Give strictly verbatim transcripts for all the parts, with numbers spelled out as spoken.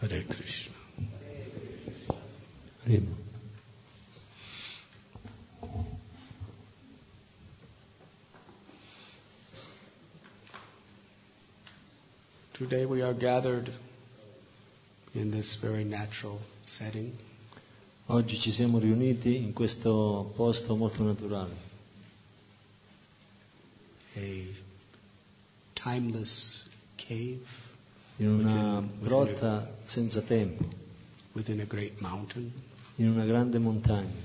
Hare Krishna. Hare. Today we are gathered in this very natural setting. Oggi ci siamo riuniti in questo posto molto naturale. A timeless cave. In una within, grotta within a, senza tempo. Within a great mountain. In una grande montagna.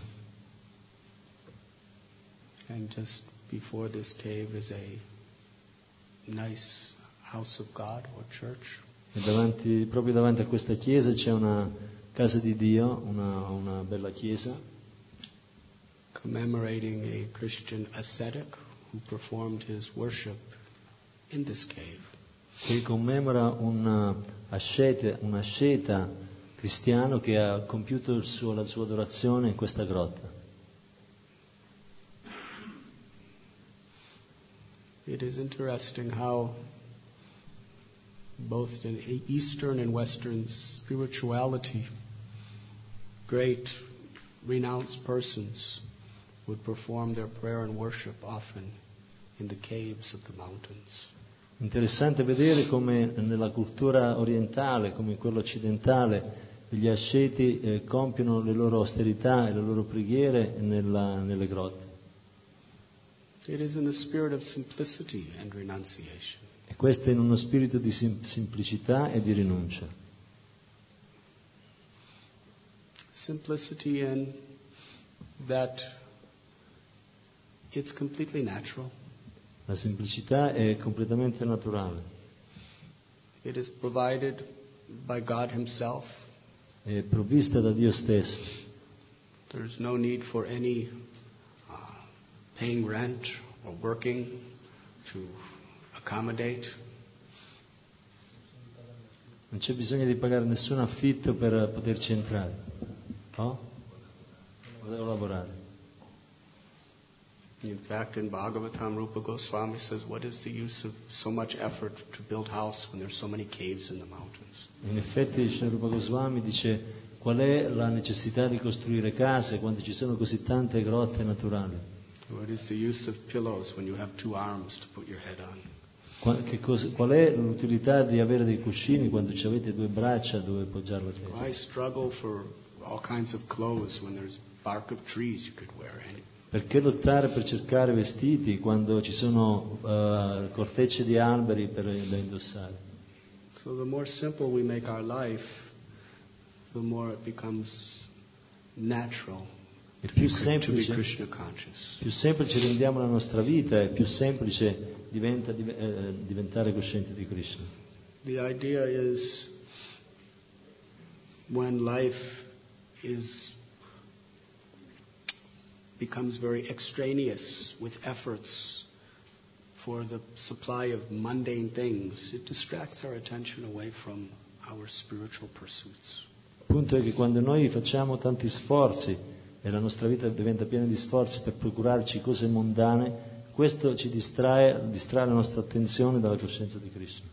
And just before this cave is a nice house of God or church. E davanti, proprio davanti a questa chiesa c'è una casa di Dio, una, una bella chiesa. Commemorating a Christian ascetic who performed his worship in this cave. Che commemora un asceta, un asceta cristiano che ha compiuto il suo, la sua adorazione in questa grotta. It is interesting how both in Eastern and Western spirituality, great renounced persons would perform their prayer and worship often in the caves of the mountains. Interessante vedere come nella cultura orientale, come in quella occidentale, gli asceti eh, compiono le loro austerità e le loro preghiere nella, nelle grotte. It is in the spirit of simplicity and renunciation. E questo in uno spirito di sim- semplicità e di rinuncia. Simplicity in that it's completely natural. La semplicità è completamente naturale. It is provided by God Himself. È provvista da Dio stesso. There's no need for any uh, paying rent or working to accommodate. Non c'è bisogno di pagare nessun affitto per poterci entrare. No? Devo lavorare. In fact, in Bhagavatam, Rupa Goswami says, what is the use of so much effort to build house when there's so many caves in the mountains? In effetti, Sri Rupa Goswami dice, qual è la necessità di costruire case quando ci sono così tante grotte naturali? What is the use of pillows when you have two arms to put your head on? Qual, che cosa, qual è l'utilità di avere dei cuscini quando ci avete due braccia dove poggiare la testa? Why struggle for all kinds of clothes when there's bark of trees you could wear? Any? Perché lottare per cercare vestiti quando ci sono uh, cortecce di alberi per, da indossare? So the more simple we make our life, the more it becomes natural E to più be, to be semplice, Krishna conscious. più semplice rendiamo la nostra vita e più semplice diventa eh, diventare coscienti di Krishna. The idea is when life is becomes very extraneous with efforts for the supply of mundane things, it distracts our attention away from our spiritual pursuits. Il punto è che quando noi facciamo tanti sforzi e la nostra vita diventa piena di sforzi per procurarci cose mondane, questo ci distrae, distrae la nostra attenzione dalla coscienza di Krishna.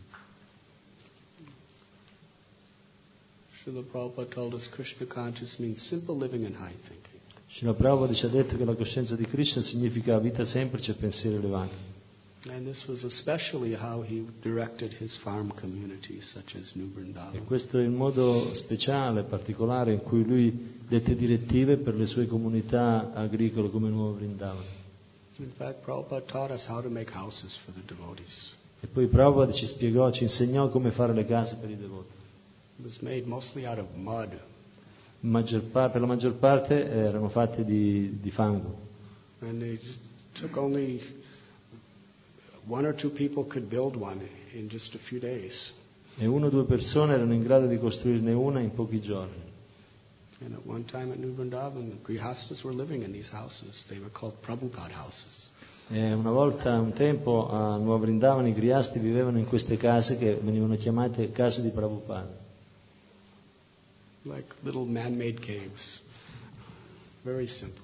Srila Prabhupada told us Krishna conscious means simple living and high thinking. Srila Prabhupada ci ha detto che la coscienza di Krishna significa vita semplice e pensieri elevati. And this was especially how he directed his farm communities, such as New Vrindavan. E questo è il modo speciale, particolare, in cui lui dette direttive per le sue comunità agricole come Nuovo Vrindavan. In fact, Prabhupada taught us how to make houses for the devotees. E poi Prabhupada ci spiegò, ci insegnò come fare le case per i devoti. It was made mostly out of mud. Maggior par- per la maggior parte erano fatte di, di fango. And they just took only one or two people could build one in just a few days. E una o due persone erano in grado di costruirne una in pochi giorni. And at one time at New Vrindavan, grihastas were living in these houses. They were called Prabhupada houses. E una volta, un tempo, a Nuovo Vrindavan i griasti vivevano in queste case che venivano chiamate case di Prabhupada. Like little man-made caves. Very simple.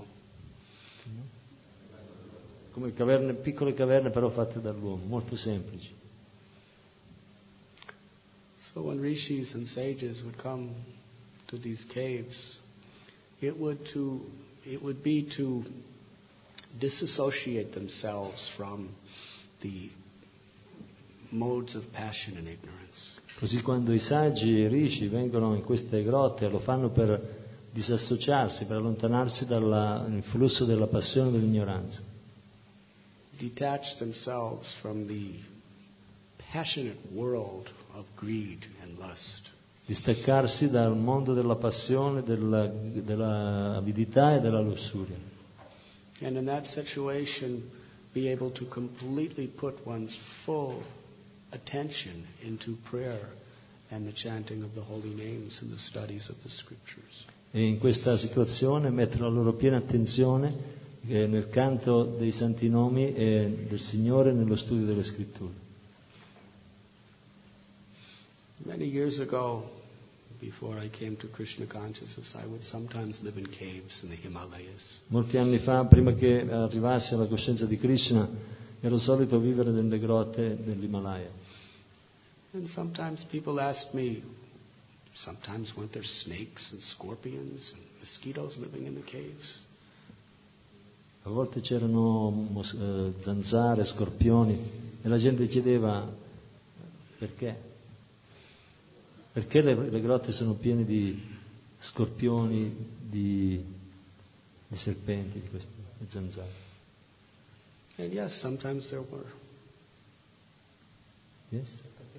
Come caverne, piccole caverne però fatte dall'uomo, molto semplici. So when rishis and sages would come to these caves, it would to it would be to disassociate themselves from the modes of passion and ignorance. Così quando i saggi e i rishi vengono in queste grotte lo fanno per disassociarsi, per allontanarsi dal flusso della passione e dell'ignoranza. Detach themselves from the passionate world of greed and lust. Distaccarsi dal mondo della passione, della, della avidità e della lussuria. And in that situation be able to completely put one's full attention into prayer and the chanting of the holy names and the studies of the scriptures. E in questa situazione mettere la loro piena attenzione eh, nel canto dei santi nomi e del Signore nello studio delle scritture. Many years ago, before I came to Krishna consciousness, I would sometimes live in caves in the Himalayas. Molti anni fa, prima che arrivassi alla coscienza di Krishna, ero solito vivere nelle grotte dell'Himalaya. And sometimes people asked me, sometimes weren't there snakes and scorpions and mosquitoes living in the caves? A volte c'erano mos- eh, zanzare, scorpioni e la gente chiedeva perché? Perché le, le grotte sono piene di scorpioni, di, di serpenti, di queste di zanzare? And yes, sometimes there were. Yes?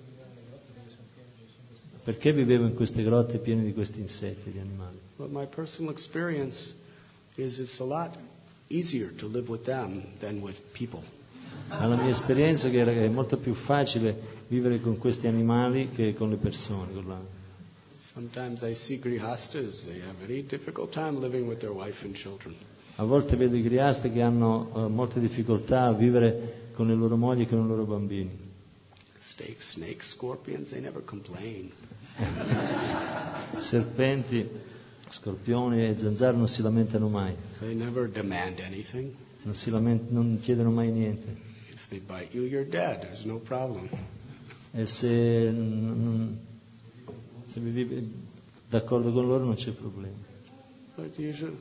Perché vivevo in queste grotte piene di questi insetti, di animali? But my personal experience is it's a lot easier to live with them than with people. Ma la mia esperienza è che è molto più facile vivere con questi animali che con le persone. Con la... Sometimes I see grihastas, they have a very difficult time living with their wife and children. A volte vedo i griasti che hanno uh, molte difficoltà a vivere con le loro mogli e con i loro bambini. Snakes, snakes, scorpions, they never complain. Serpenti, scorpioni e zanzare non si lamentano mai, They never demand anything. non, si lament- non chiedono mai niente. If they bite you, you're dead. There's no problem. E se, mm, se vivi d'accordo con loro non c'è problema. But usually,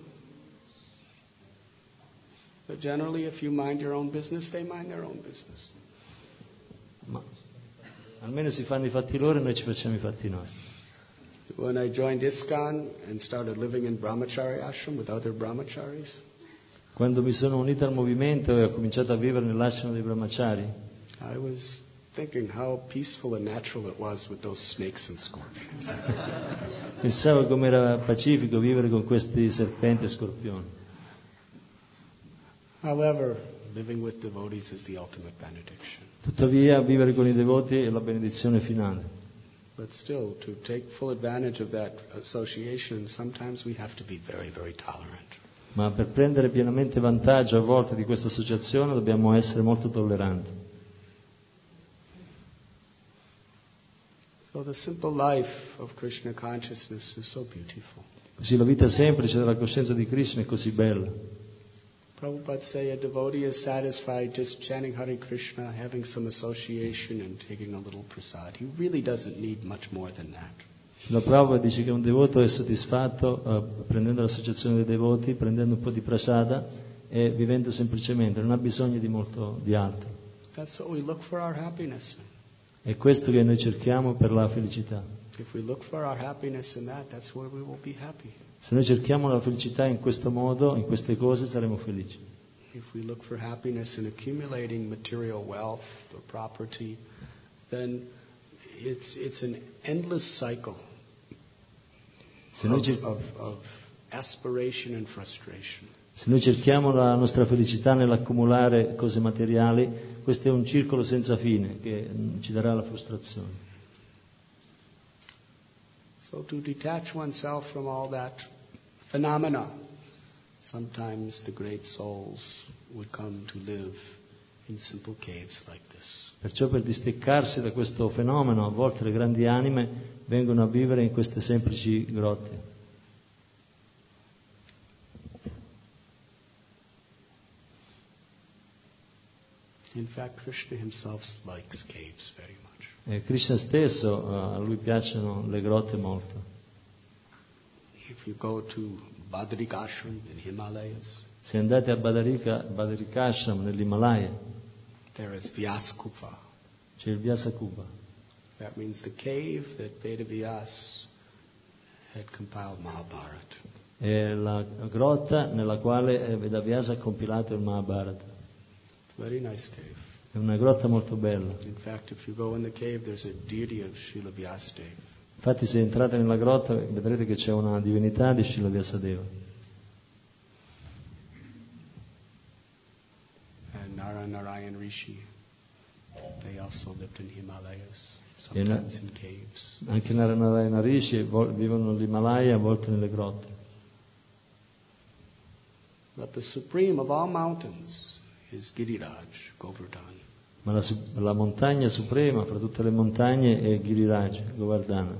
but generally, if you mind your own business, they mind their own business. Ma almeno si fanno i fatti loro e noi ci facciamo i fatti nostri. When I joined ISKCON and started living in Brahmachari ashram with other brahmacharis, Quando mi sono unito al movimento e ho cominciato a vivere nell'ashram dei brahmachari, I was thinking how peaceful and natural it was with those snakes and scorpions. pensavo come era pacifico vivere con questi serpenti e scorpioni. However, living with devotees is the ultimate benediction. Tuttavia, vivere con i devoti è la benedizione finale. But still, to take full advantage of that association, sometimes we have to be very, very tolerant. Ma per prendere pienamente vantaggio a volte di questa associazione dobbiamo essere molto tolleranti. So the simple life of Krishna consciousness is so beautiful. Così la vita semplice della coscienza di Krishna è così bella. Prabhupada say a devotee is satisfied just chanting Hare Krishna, having some association and taking a little prasad. He really doesn't need much more than that. La Prabhupada dice che un devoto è soddisfatto uh, prendendo l'associazione dei devoti, prendendo un po' di prasada e vivendo semplicemente, non ha bisogno di molto di altro. That's what we look for our happiness. È questo che noi cerchiamo per la felicità. If we look for our happiness in that, that's where we will be happy. Se noi cerchiamo la felicità in questo modo, in queste cose, saremo felici. If we look for happiness in accumulating material wealth or property, then it's it's an endless cycle Se noi, of, cer- of, of aspiration and frustration. se noi cerchiamo la nostra felicità nell'accumulare cose materiali, questo è un circolo senza fine che mm, ci darà la frustrazione. So to detach oneself from all that phenomena, sometimes the great souls would come to live in simple caves like this. Perciò per distaccarsi da questo fenomeno, a volte le grandi anime vengono a vivere in queste semplici grotte. In fact, Krishna himself likes caves very much. E Krishna stesso, a lui piacciono le grotte molto. If you go to Badrikashram in Himalayas, Se andate a Badarika, Badarikashram nell'Himalaya, there is Vyaskupa. c'è il Vyasakupa. That means the cave that Vedavyas had compiled Mahabharata. È la grotta nella quale Vedavyasa ha compilato il Mahabharata. Very nice cave. È una grotta molto bella. In fact, if you go in the cave, there's a deity of Srila Vyasadeva. Infatti se entrate nella grotta vedrete che c'è una divinità di Srila Vyasadeva. And Nara Narayan Rishi, they also lived in Himalayas, sometimes in caves. Anche Naranarayana Rishi vivono nell'Himalaya, a volte nelle grotte. But the supreme of all mountains is Giriraj, Govardhan. Ma la, la montagna suprema fra tutte le montagne è Giriraj, Govardhana.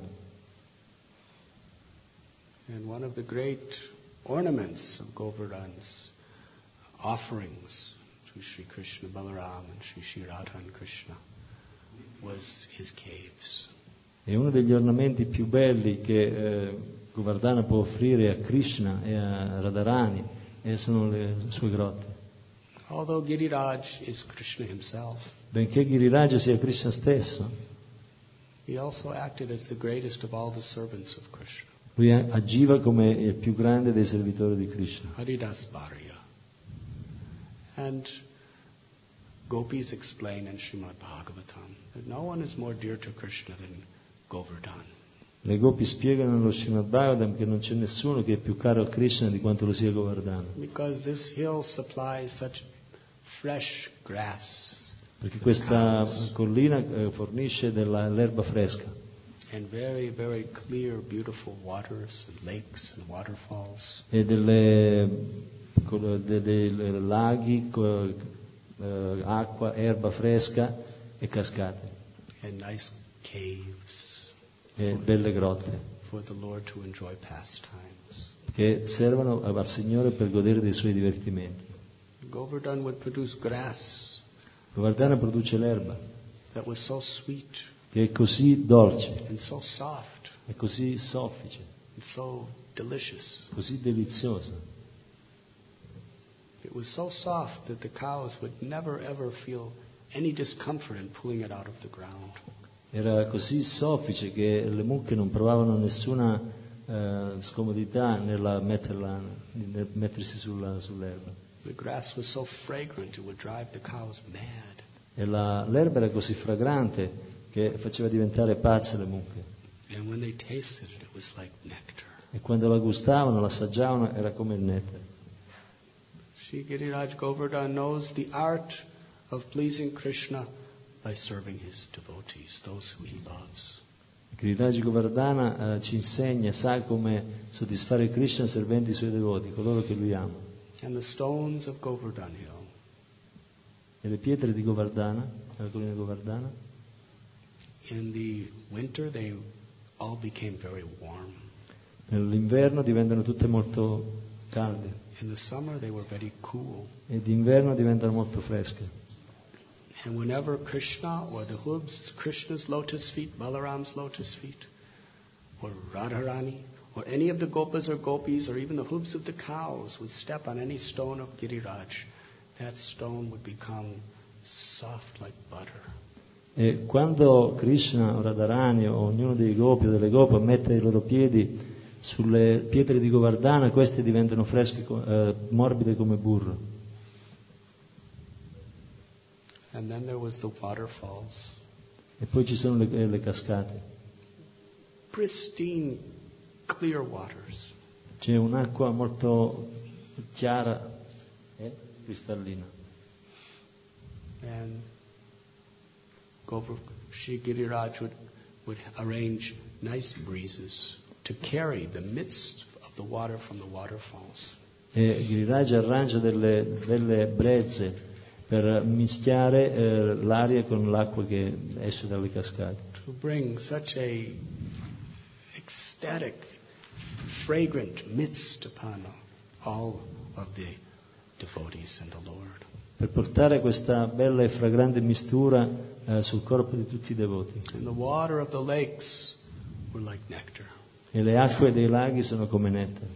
And one of the great ornaments of Govardhan's offerings to Sri Krishna Balaram and Sri Sri Radha and Krishna was his caves. E uno degli ornamenti più belli che eh, Govardhana può offrire a Krishna e a Radharani e sono le sue grotte. Although Giriraj is Krishna himself, Benché Giriraj sia Krishna stesso, he also acted as the greatest of all the servants of Krishna. lui agiva come il più grande dei servitori di Krishna. Haridas Bharya. And Gopis explain in Srimad Bhagavatam that no one is more dear to Krishna than Govardhan. Le Gopi spiegano nello Srimad Bhagavatam che non c'è nessuno che è più caro a Krishna di quanto lo sia Govardhana. Because this hill supplies such fresh grass. Perché questa collina eh, fornisce della, l'erba fresca. And very, very clear, beautiful waters and lakes and waterfalls. E delle, de, de, de laghi, eh, acqua, erba fresca e cascate. And nice caves. E belle grotte. For the Lord to enjoy pastimes. Che servono al Signore per godere dei suoi divertimenti. Govardhan would produce grass. Govardhana produce l'erba. That was so sweet. Che è così dolce. And so soft. È così soffice. And so delicious. Così deliziosa. It was so soft that the cows would never ever feel any discomfort in pulling it out of the ground. Era così soffice che le mucche non provavano nessuna eh, scomodità nella metterla, nel mettersi sulla, sull'erba. The grass was so fragrant it would drive the cows mad. E la, l'erba era così fragrante che faceva diventare pazze le mucche. And when they tasted it, it was like nectar. E quando la gustavano, la assaggiavano, era come il nettare. Shri Giriraj Govardhan knows the art of pleasing Krishna by serving his devotees, those who he loves. Giriraj Govardhana eh, ci insegna, sa come soddisfare Krishna servendo i suoi devoti, coloro che lui ama. And the stones of Govardhan Hill. E le pietre di Govardhana, la collina di Govardhana, in the winter they all became very warm. Nell'inverno diventano tutte molto calde. In the summer they were very cool. E d'inverno diventano molto fresche. And whenever Krishna or the hooves, Krishna's lotus feet, Balaram's lotus feet, or Radharani, or any of the gopas or gopis, or even the hooves of the cows would step on any stone of Giriraj, that stone would become soft like butter. E quando Krishna o Radharani o ognuno dei gopi o delle gope mette i loro piedi sulle pietre di Govardhana, queste diventano fresche, eh, morbide come burro. And then there was the waterfalls. E poi ci sono le, le cascate. Pristine, clear waters. C'è un'acqua molto chiara e cristallina. And Shri Giriraj would, would arrange nice breezes to carry the mist of the water from the waterfalls. E Giriraj arrangia delle, delle brezze per mischiare eh, l'aria con l'acqua che esce dalle cascate. To bring such a ecstatic, fragrant mist upon all of the devotees and the Lord. per portare questa bella e fragrante mistura eh, sul corpo di tutti i devoti. And the water of the lakes were like nectar. E le acque dei laghi sono come nettare.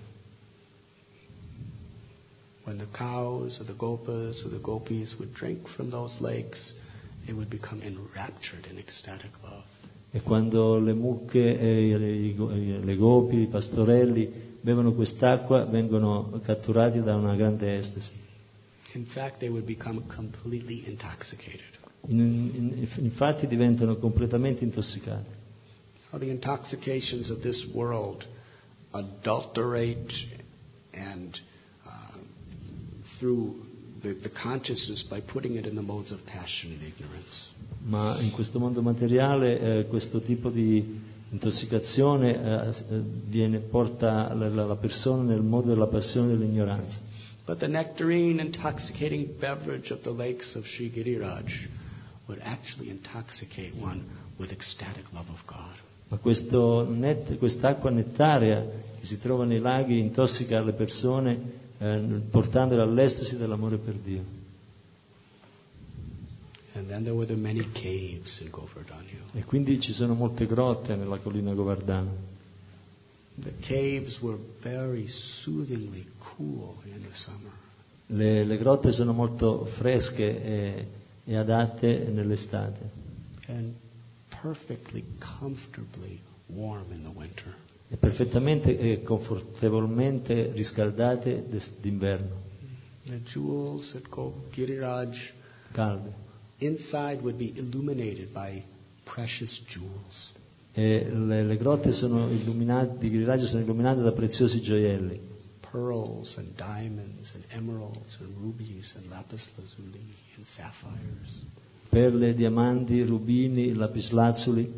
When the cows or the gopas or the gopis would drink from those lakes, they would become enraptured in ecstatic love. E quando le mucche, e le, le gopi, i pastorelli bevono quest'acqua, vengono catturati da una grande estasi. In fact, they would become completely intoxicated. In, in, infatti diventano completamente intossicati. How the intoxications of this world adulterate and uh, through the, the consciousness by putting it in the modes of passion and ignorance. Ma in questo mondo materiale eh, questo tipo di intossicazione eh, viene, porta la, la persona nel modo della passione e dell'ignoranza. But the nectarine, intoxicating beverage of the lakes of Sri Giriraj would actually intoxicate one with ecstatic love of God. Ma questo net, quest'acqua nettaria che si trova nei laghi intossica le persone eh, portandole all'estasi dell'amore per Dio. And then there were the many caves in Govardhan Hill. E quindi ci sono molte grotte nella collina Govardhana. The caves were very soothingly cool in the summer. Le, le grotte sono molto fresche e, e adatte nell'estate. And perfectly comfortably warm in the winter. E perfettamente e confortevolmente riscaldate d'inverno. The jewels at Giriraj, Calde. Inside would be illuminated by precious jewels. E le, le grotte sono illuminate, di Giriraj sono illuminate da preziosi gioielli. Pearls and diamonds and emeralds and rubies and lapis lazuli and sapphires. Perle, diamanti, rubini, lapislazzuli.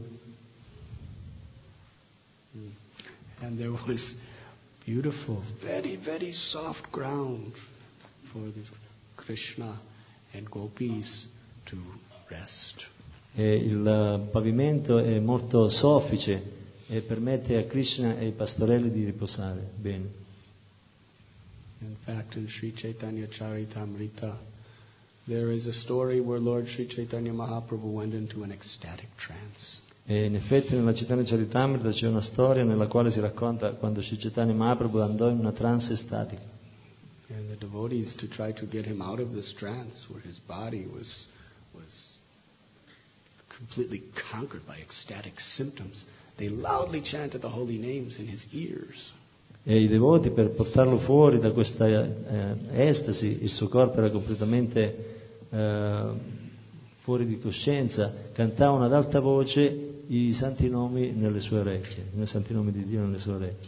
And there was beautiful, very, very soft ground for the Krishna and gopis to rest. E il pavimento è molto soffice e permette a Krishna e ai pastorelli di riposare bene. In fact, in Sri Chaitanya Charitamrita, there is a story where Lord Sri Chaitanya Mahaprabhu went into an ecstatic trance. E in effetti nella Chaitanya Charitamrita c'è una storia nella quale si racconta quando Sri Chaitanya Mahaprabhu andò in una trance estatica. And the devotees, to try to get him out of this trance where his body was was completely conquered by ecstatic symptoms, they loudly chanted the holy names in his ears. E i devoti, per portarlo fuori da questa eh, estasi, il suo corpo era completamente eh, fuori di coscienza, cantavano ad alta voce i santi nomi nelle sue orecchie, i santi nomi di Dio nelle sue orecchie.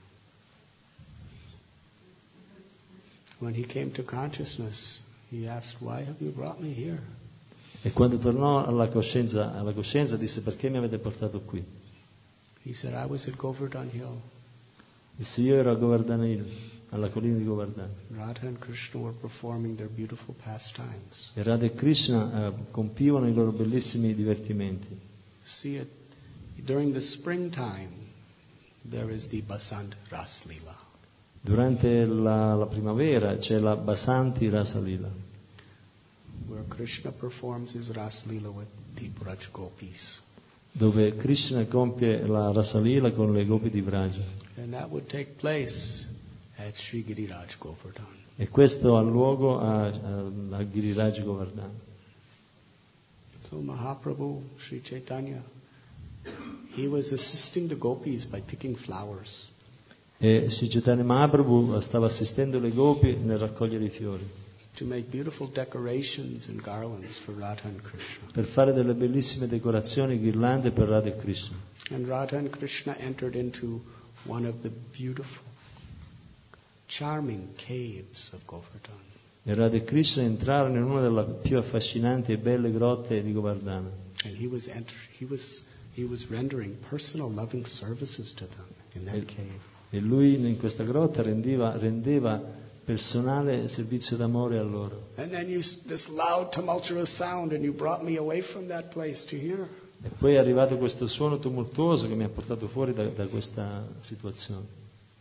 When he came to consciousness, he asked, "Why have you brought me here?" E quando tornò alla coscienza, alla coscienza disse: perché mi avete portato qui? He said, "I was at Govardhan Hill." Disse: io ero a Govardhan Hill, alla collina di Govardhan. Radha and Krishna were performing their beautiful pastimes. E Radha e Krishna eh, compivano i loro bellissimi divertimenti. See it during the springtime. There is the Basant Ras Lila. Durante la, la primavera c'è la Basanti Rasa Lila, where Krishna performs his Ras Lila with the Braj Gopis. dove Krishna compie la Rasa Lila con le gopi di Vraja. And that would take place at Sri Giriraj Govardhan. E questo ha luogo a, a, a Giriraj Govardhan. So Mahaprabhu, Sri Chaitanya, he was assisting the gopis by picking flowers. E Sri Chaitanya Mahaprabhu stava assistendo le gopi nel raccogliere i fiori, to make beautiful decorations and garlands for Radha and Krishna. per fare delle bellissime decorazioni, ghirlande per Radha e Krishna. And Radha and Krishna entered into one of the beautiful, charming caves of Govardhan. E Radha e Krishna entrarono in una delle più affascinanti e belle grotte di Govardhana. And he was enter- he was he was rendering personal loving services to them in that E, cave. e lui in questa grotta rendeva, rendeva personale servizio d'amore a loro. And then you this loud tumultuous sound, and you brought me away from that place to here. E poi è arrivato questo suono tumultuoso che mi ha portato fuori da, da questa situazione.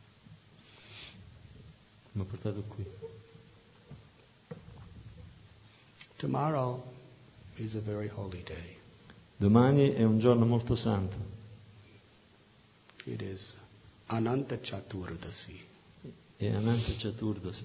Mi ha portato qui. Tomorrow is a very holy day. Domani è un giorno molto santo. It is Ananta Chaturdasi. È Ananta Chaturdasi.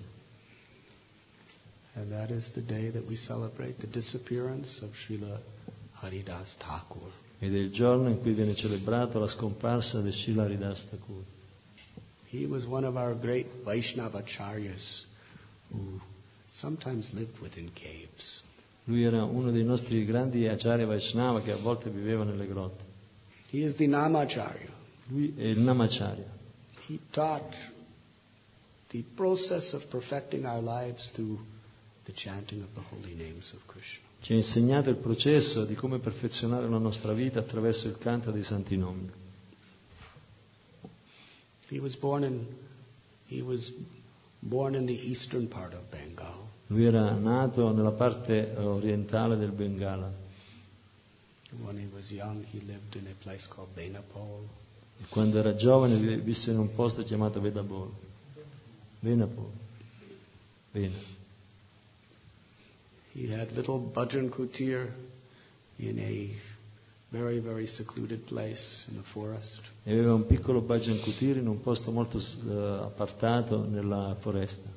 And that is the day that we celebrate the disappearance of Srila Haridas Thakur. Ed è il giorno in cui viene celebrato la scomparsa di Srila Haridas Thakur. He was one of our great Vaishnavacharyas who sometimes lived within caves. Lui era uno dei nostri grandi Acharya Vaishnava che a volte viveva nelle grotte. He is the Namacharya. Lui è il Namacharya. He taught the process of perfecting our lives through the chanting of the holy names of Krishna. Ci ha insegnato il processo di come perfezionare la nostra vita attraverso il canto dei santi nomi. He was born in he was born in the eastern part of Bengal. Lui era nato nella parte orientale del Bengala. When he was young, he lived in a place called Benapol. E quando era giovane visse in un posto chiamato Vedabol. Venapol. Vena. He had little bhajan kutir in a very, very secluded place in the forest. E aveva un piccolo bhajan kutir in un posto molto uh, appartato nella foresta.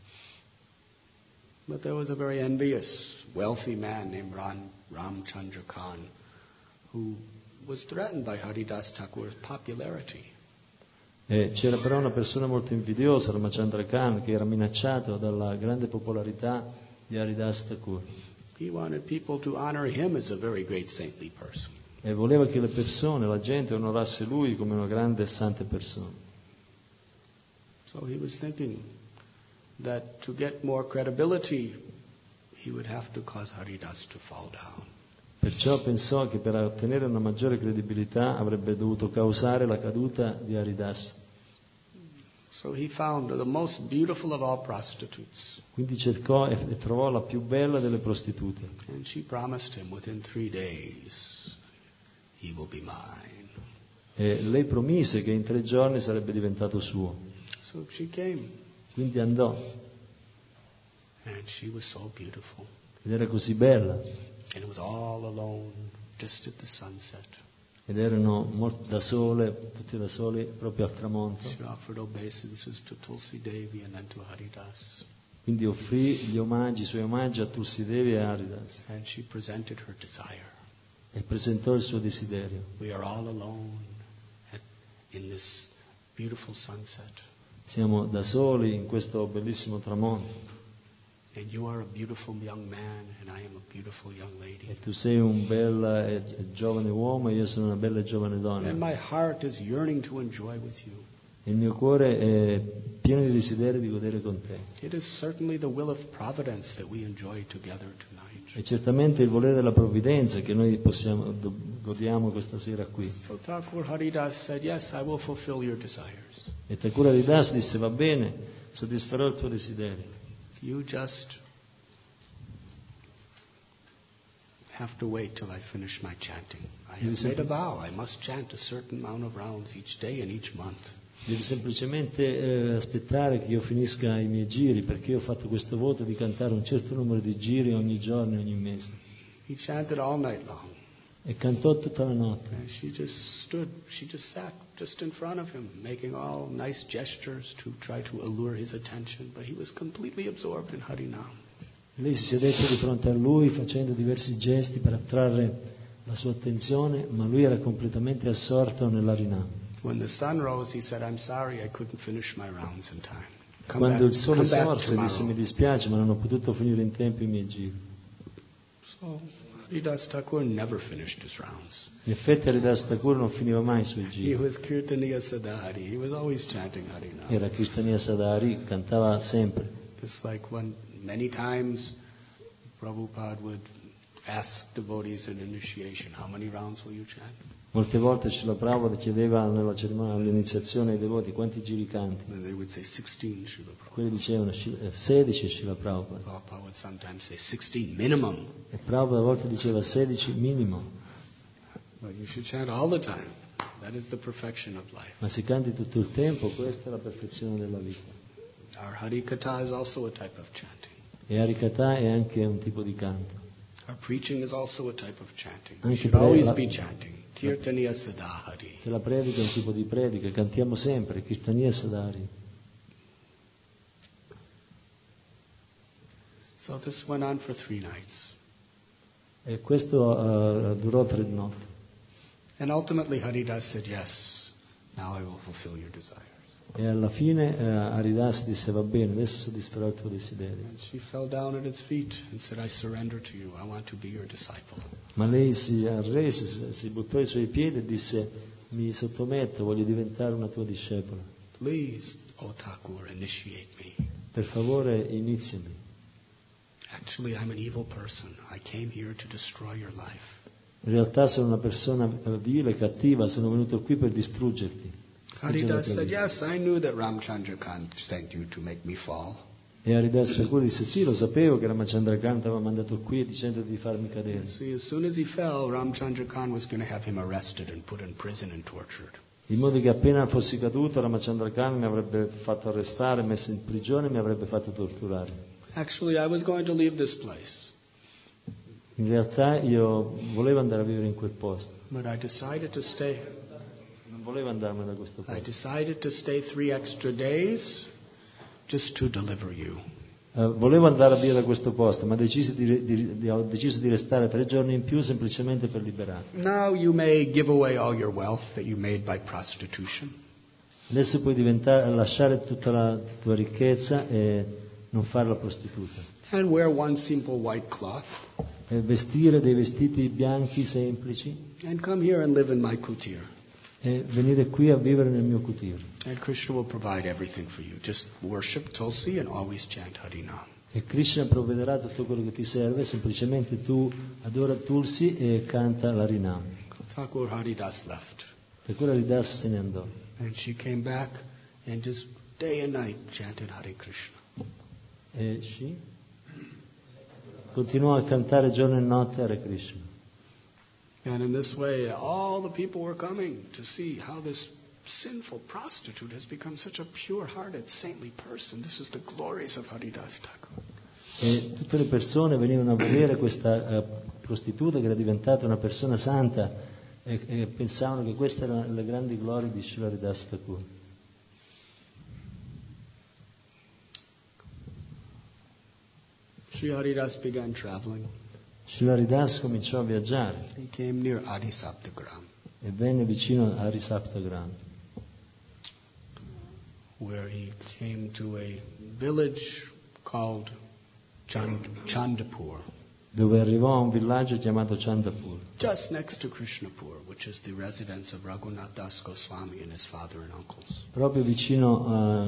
But there was a very envious, wealthy man named Ram, Ramchandra Khan who was threatened by Haridas Thakur's popularity. E c'era però una persona molto invidiosa, Ramachandra Khan, che era minacciato dalla grande popolarità di Haridas Thakur. He wanted people to honor him as a very great saintly person. E voleva che le persone, la gente, onorasse lui come una grande e santa persona. So he was thinking that to get more credibility, he would have to cause Haridas to fall down. Perciò pensò che per ottenere una maggiore credibilità avrebbe dovuto causare la caduta di Haridas. So he found the most beautiful of all prostitutes. Quindi cercò e, e trovò la più bella delle prostitute. And she promised him within three days, he will be mine. E lei promise che in tre giorni sarebbe diventato suo. So she came. Quindi andò. And she was so beautiful. Ed era così bella. And it was all alone, just at the sunset. Ed erano molto da sole, tutti da soli, proprio al tramonto. She offered obeisances to Tulsi Devi and then to Haridas. Quindi offrì gli omaggi, i suoi omaggi a Tulsi Devi e a Haridas. And she presented her desire. E presentò il suo desiderio. We are all alone at, in this beautiful sunset. Siamo da soli in questo bellissimo tramonto. And you are a beautiful young man, and I am a beautiful young lady. E tu sei un bel e giovane uomo e io sono una bella e giovane donna. And my heart is yearning to enjoy with you. E il mio cuore è pieno di desiderio di godere con te. It is certainly the will of providence that we enjoy together tonight. È certamente il volere della provvidenza che noi possiamo, godiamo questa sera qui. So Thakur Haridas said, yes, I will fulfill your desires. E Thakur Haridas disse, va bene, soddisferò il tuo desiderio. You just have to wait till I finish my chanting. I have made a vow. I must chant a certain amount of rounds each day and each month. Devi semplicemente eh, aspettare che io finisca i miei giri, perché io ho fatto questo voto di cantare un certo numero di giri ogni giorno e ogni mese. He chanted all night long. E cantò tutta la notte. And she just stood, she just sat just in front of him, making all nice gestures to try to allure his attention, but he was completely absorbed in Harinam. Lei si sedette di fronte a lui facendo diversi gesti per attrarre la sua attenzione, ma lui era completamente assorto nell'Harinam. When the sun rose, he said, I'm sorry I couldn't finish my rounds in time. Come Quando back, il sole come back sorse tomorrow. disse, mi dispiace, ma non ho potuto finire in tempo i miei giri. So Haridas Thakur never finished his rounds. In effetti Haridas Thakur non finiva mai i suoi He giri. was Kirtaniya Sadhari. He was always chanting Harinam. Era Kirtaniya Sadhari, cantava sempre. It's like when many times Prabhupada would ask devotees in initiation, how many rounds will you chant? Molte volte Srila Prabhupada chiedeva nella cerimonia all'iniziazione ai devoti quanti giri canti. And they would say sixteen, Srila Prabhupada. Quelli dicevano eh, sedici Srila Prabhupada. Prabhupada would sometimes say sixteen minimum. E Prabhupada a volte diceva sedici minimo. But you should chant all the time. That is the perfection of life. Ma se canti tutto il tempo, questa è la perfezione della vita. Our Harikatha is also a type of chanting. E Harikatha è anche un tipo di canto. Our preaching is also a type of chanting. We Anche should pre- always la- be chanting. Kirtaniya Sadahari. Che la predica è un tipo di predica, cantiamo sempre, Kirtaniya Sadari. So this went on for three nights. E questo uh, durò tre notti. And ultimately Haridas said, yes, now I will fulfill your desires. E alla fine uh, Haridas disse va bene, adesso soddisferò il tuo desiderio. And she fell down at his feet and said, I surrender to you. I want to be your disciple. Ma lei si arrese, si, si buttò ai suoi piedi e disse mi sottometto, voglio diventare una tua discepola. Please, O Thakur, initiate me. Per favore iniziami. Actually, I'm an evil person. I came here to destroy your life. In realtà sono una persona vile e cattiva, sono venuto qui per distruggerti. distruggere la Haridas tua said, vita. yes, I knew that Ramchandra Khan sent you to make me fall. E Haridas Thakur disse sì, lo sapevo che Ramachandra Kant aveva mandato qui dicendo di farmi cadere. See, as soon as he fell, Ramchandra Khan was going to have him arrested and put in prison and tortured. In modo che appena fossi caduto Ramachandra Khan mi avrebbe fatto arrestare, messo in prigione e mi avrebbe fatto torturare. Actually, I was going to leave this place, In realtà io volevo andare a vivere in quel posto, but I decided to stay. non volevo andarmene da questo I posto. decided to stay three extra days just to deliver you. Eh, volevo andare via da questo posto, ma decisi di, di- di- ho deciso di restare tre giorni in più semplicemente per liberarmi. Now you may give away all your wealth that you made by prostitution. Adesso puoi diventare, lasciare tutta la tua ricchezza e non fare la prostituta. And wear one simple white cloth E vestire dei vestiti bianchi semplici and come here and live in my kutir. e venire qui a vivere nel mio kutir. And Krishna will provide everything for you. Just worship Tulsi and always chant Harinam. E Krishna provvederà tutto quello che ti serve, semplicemente tu adora Tulsi e canta l'Harinam. Thakur Haridas left. Per quello Haridas se ne andò. And she came back and just day and night chanted Hare Krishna. E sì, continuò a cantare giorno e notte Hare Krishna. And in this way, all the people were coming to see how this sinful prostitute has become such a pure-hearted, saintly person. This is the glories of Haridas Thakur. E tutte le persone venivano a vedere questa eh, prostituta che era diventata una persona santa e, e pensavano che queste erano le grandi glorie di Srila Haridas Thakur. Sri Haridas began traveling. Srila Haridas cominciò a viaggiare He came near Adisaptagram, e venne vicino a Harisaptagram, where he came to a village called Chand- Chandapur, dove arrivò a un villaggio chiamato Chandapur, just next to Krishnapur, which is the residence of Raghunath Das Goswami and his father and uncles. proprio vicino a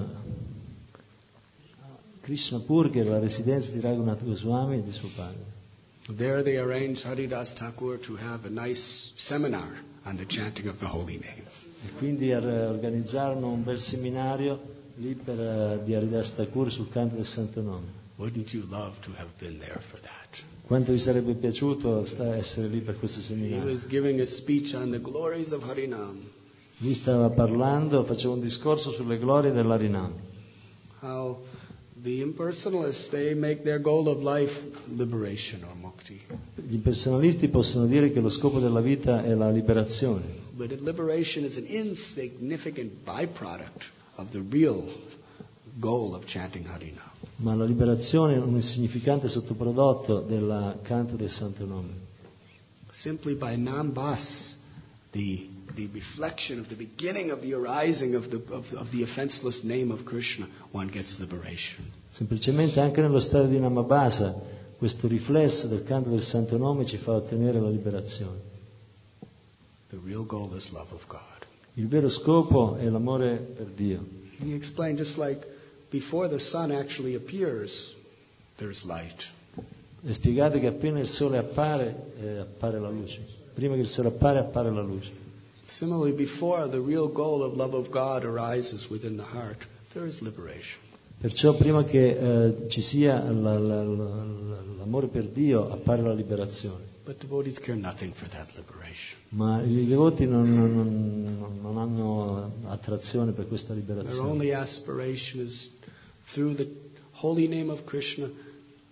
Krishnapur, che era la residenza di Raghunath Goswami e di suo padre. There they arranged Haridas Thakur to have a nice seminar on the chanting of the holy name. E quindi ar- organizzarono un bel seminario lì per, eh, di Haridas Thakur sul canto del Santo Nome. Wouldn't you love to have been there for that? Quanto vi sarebbe piaciuto sta- essere lì per questo He seminario? was giving a speech on the glories of Harinam, Lui stava parlando, faceva un discorso sulle glorie dell'Harinam, how the impersonalists, they make their goal of life liberation or mukti. Gli impersonalisti possono dire che lo scopo della vita è la liberazione, But liberation is an insignificant byproduct of the real goal of chanting Harinam. ma la liberazione è un insignificante sottoprodotto del canto del Santo Nome. Simply by Nambas, the, the reflection of the beginning of the arising of the, of, of the offenseless name of Krishna, one gets liberation. Semplicemente anche nello stadio di Namabasa, questo riflesso del canto del Santo Nome ci fa ottenere la liberazione. The real goal is love of God. Il vero scopo è l'amore per Dio. He explained just like before the sun actually appears, there's light. È spiegato che appena il sole appare, eh, appare la luce. Prima che il sole appare, appare la luce. Similarly, before the real goal of love of God arises within the heart, there is liberation. Perciò prima che eh, ci sia la- la- la- l'amore per Dio, appare la liberazione. But devotees care nothing for that liberation. Ma i devoti non, non- non- non hanno attrazione per questa Their liberazione. only aspiration is through the holy name of Krishna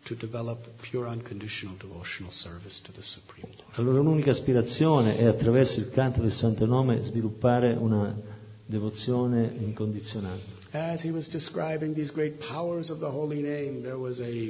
to develop pure unconditional devotional service to the Supreme Lord. La loro unica aspirazione è attraverso il canto del Santo Nome sviluppare una devozione incondizionata. As he was describing these great powers of the holy name, there was a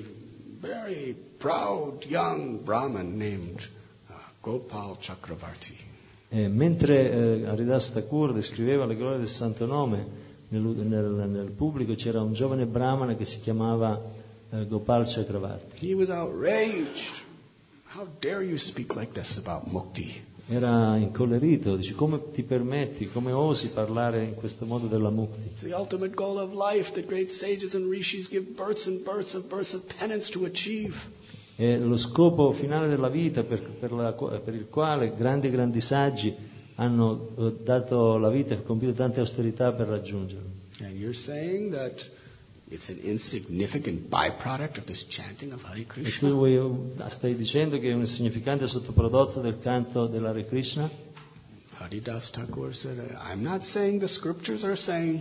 very proud young Brahmin named uh, Gopal Chakravarti. E mentre eh, Haridas Thakur descriveva le glorie del Santo Nome, nel, nel, nel pubblico c'era un giovane brahmana che si chiamava eh, Gopal Chakravarti. He was outraged. How dare you speak like this about mukti? Era incollerito, dice: come ti permetti, come osi parlare in questo modo della mukti? It's the ultimate goal of life that great sages and rishis give births and births of births of penance to achieve. È lo scopo finale della vita per, per, la, per il quale grandi grandi saggi hanno dato la vita e compiuto tante austerità per raggiungerlo. And you're saying that it's an insignificant byproduct of this chanting of Hare E tu Krishna? vuoi, stai dicendo che è un insignificante sottoprodotto del canto dell'Hare Krishna? Haridas Thakur said, I'm not saying the scriptures are saying.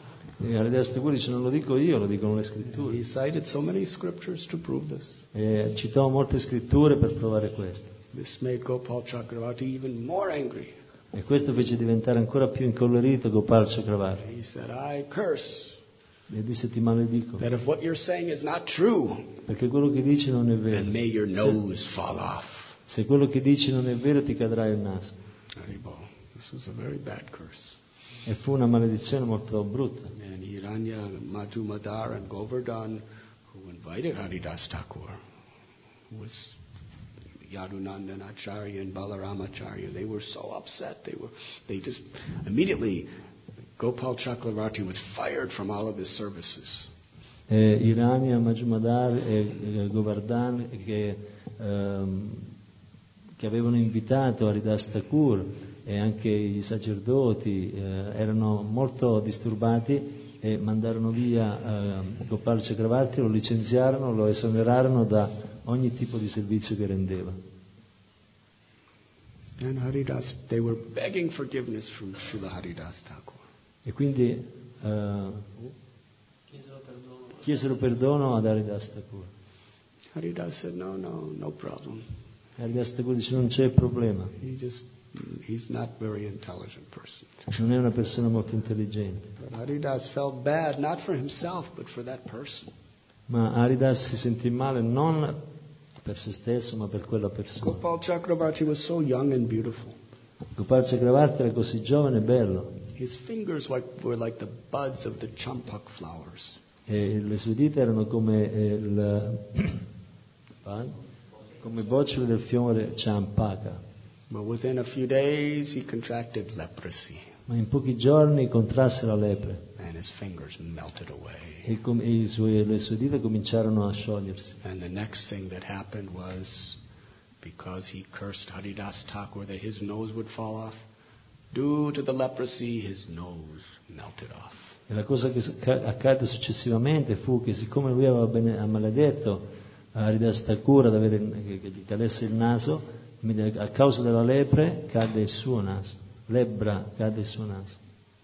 E Haridas Thakur dice: non lo dico io, lo dicono le He scritture. cited so many scriptures to prove this. E citò molte scritture per provare questo. This made Gopal Chakravarti even more angry. E questo fece diventare ancora più incollerito Gopal Chakravarti. He said, I curse E disse: ti maledico, that if what you're saying is not true, perché quello che dici non è vero. then may your Se, nose fall off. se quello che dici non è vero, ti cadrà il naso. Haribol. This was a very bad curse. E fu una maledizione molto brutta. And Hiranya, Madhumadar, and Govardhan, who invited Haridas Thakur, who was Yadunandan Acharya and Balaramacharya, they were so upset. They were, they just immediately, Gopal Chakravarti was fired from all of his services. E Irania, Majhumadar e, e Govardhan che, ehm, che avevano invitato Haridas Thakur e anche i sacerdoti eh, erano molto disturbati e mandarono via eh, Gopal Chakravarti, lo licenziarono, lo esonerarono da ogni tipo di servizio che rendeva. And Haridas, they were begging forgiveness from Srila Haridas Thakur. E quindi eh, chiesero perdono ad Haridas Thakur. Haridas said, no, no, no problem. Haridas Thakur dice: non c'è problema, He just, he's not very intelligent person. non è una persona molto intelligente. But Haridas felt bad, not for himself, but for that person. Ma Haridas si sentì male non per se stesso, ma per quella persona. Gopal Chakravarti was so young and beautiful. Gopal Chakravarti era così giovane e bello, His fingers like, were like the buds of the champak flowers. e le sue dita erano come eh, il, come bocciole del fiore Champaka. But within a few days, he contracted leprosy, Ma in pochi giorni contrasse la lepre and his fingers melted away. e, com- e i suoi- le sue dita cominciarono a sciogliersi. And the next thing that happened was, because he cursed Haridas Thakur that his nose would fall off, due to the leprosy, his nose melted off. E la cosa che accadde successivamente fu che, siccome lui aveva bene, ha maledetto Haridas Thakur ad avere, che, che gli cadesse il naso, a causa della lepre cadde il suo naso, lebbra cadde il suo naso.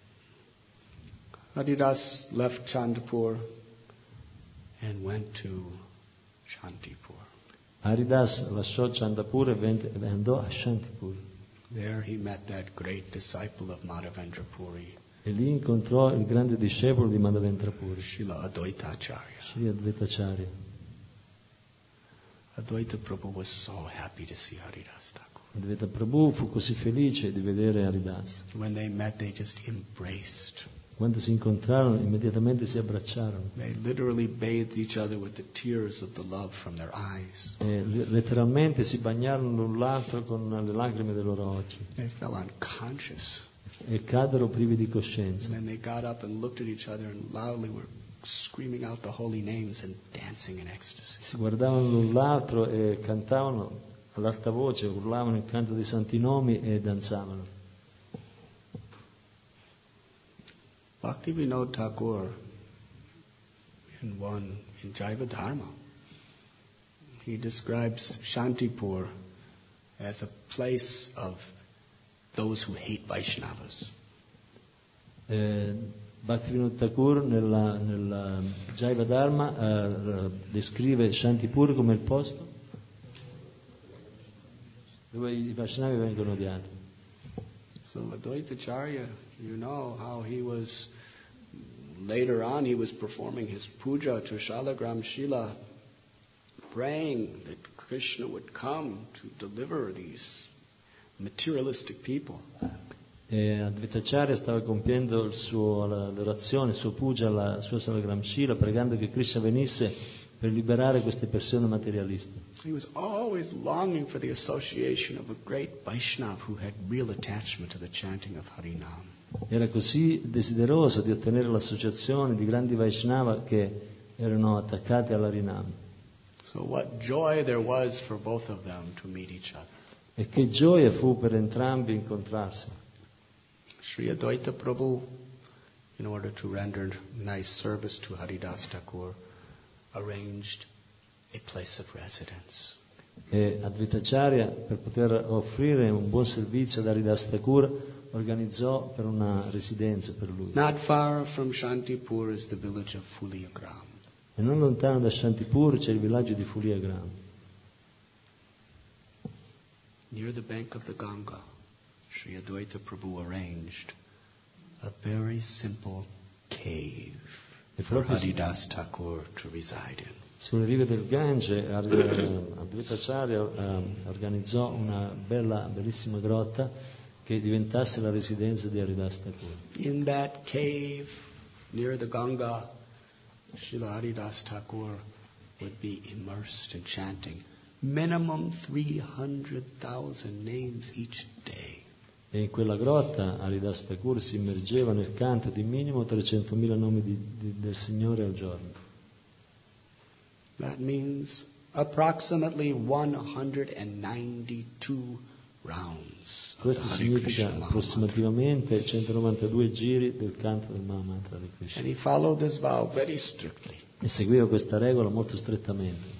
Haridas left Chandapur and went to Shantipur. Haridas lasciò Chandapur e venne- e andò a Shantipur. There he met that great disciple of Madhavendra Puri, E lì incontrò il grande discepolo di Madhavendra Puri, Srila Advaita Acharya. Sri Advaitacharya. Advaita Prabhu was so happy to see Haridas Thakur. Advaita Prabhu fu così felice di vedere Haridas. When they met, they just embraced. Quando si incontrarono, immediatamente si abbracciarono. They literally bathed each other with the tears of the love from their eyes. E letteralmente si bagnarono l'un l'altro con le lacrime dei loro occhi They fell unconscious. e caddero privi di coscienza. And then they got up and looked at each other and loudly were screaming out the holy names and dancing in ecstasy. Si guardavano l'un l'altro e cantavano ad alta voce, urlavano il canto dei santi nomi e danzavano. Bhaktivinoda Thakur, in one, in Jaiva Dharma, he describes Shantipur as a place of those who hate Vaishnavas. Eh, Bhaktivinoda Thakur nella, nella Jaiva Dharma eh, descrive Shantipur come il posto dove i Vaishnavi vengono odiati. So Advaita Acharya, you know how he was, later on he was performing his puja to Shalagram Shila, praying that Krishna would come to deliver these materialistic people. E Advaita Acharya stava compiendo il suo, l'orazione, il suo puja alla sua Salagram Shila, pregando che Krishna venisse per liberare queste persone materialiste. He was always longing for the association of a great Vaishnava who had real attachment to the chanting of Harinam. Era così desideroso di ottenere l'associazione di grandi Vaishnava che erano attaccati all'Harinam. So what joy there was for both of them to meet each other. E che gioia fu per entrambi incontrarsi. Sri Advaita Prabhu, in order to render nice service to Haridas Thakur, arranged a place of residence. E Advaita Acharya, per poter offrire un buon servizio ad Haridas Thakur, organizzò per una residenza per lui. Not far from Shantipur is the village of Fuliagram. E non lontano da Shantipur c'è il villaggio di Fuliagram. Near the bank of the Ganga, Sri Advaita Prabhu arranged a very simple cave for Haridas Thakur to reside in. Sulle rive del Gange Advaita Acharya organizzò una bella, bellissima grotta che diventasse la residenza di Haridas Thakur. In that cave near the Ganga, Srila Haridas Thakur would be immersed in chanting minimum three hundred thousand names each day. E in quella grotta Haridas Thakur si immergeva nel canto di minimo trecentomila nomi di, di, del Signore al giorno. That means approximately one hundred ninety-two rounds. Questo significa approssimativamente centonovantadue giri del canto del Mahamantra di Krishna. And he followed this vow very strictly. E seguiva questa regola molto strettamente.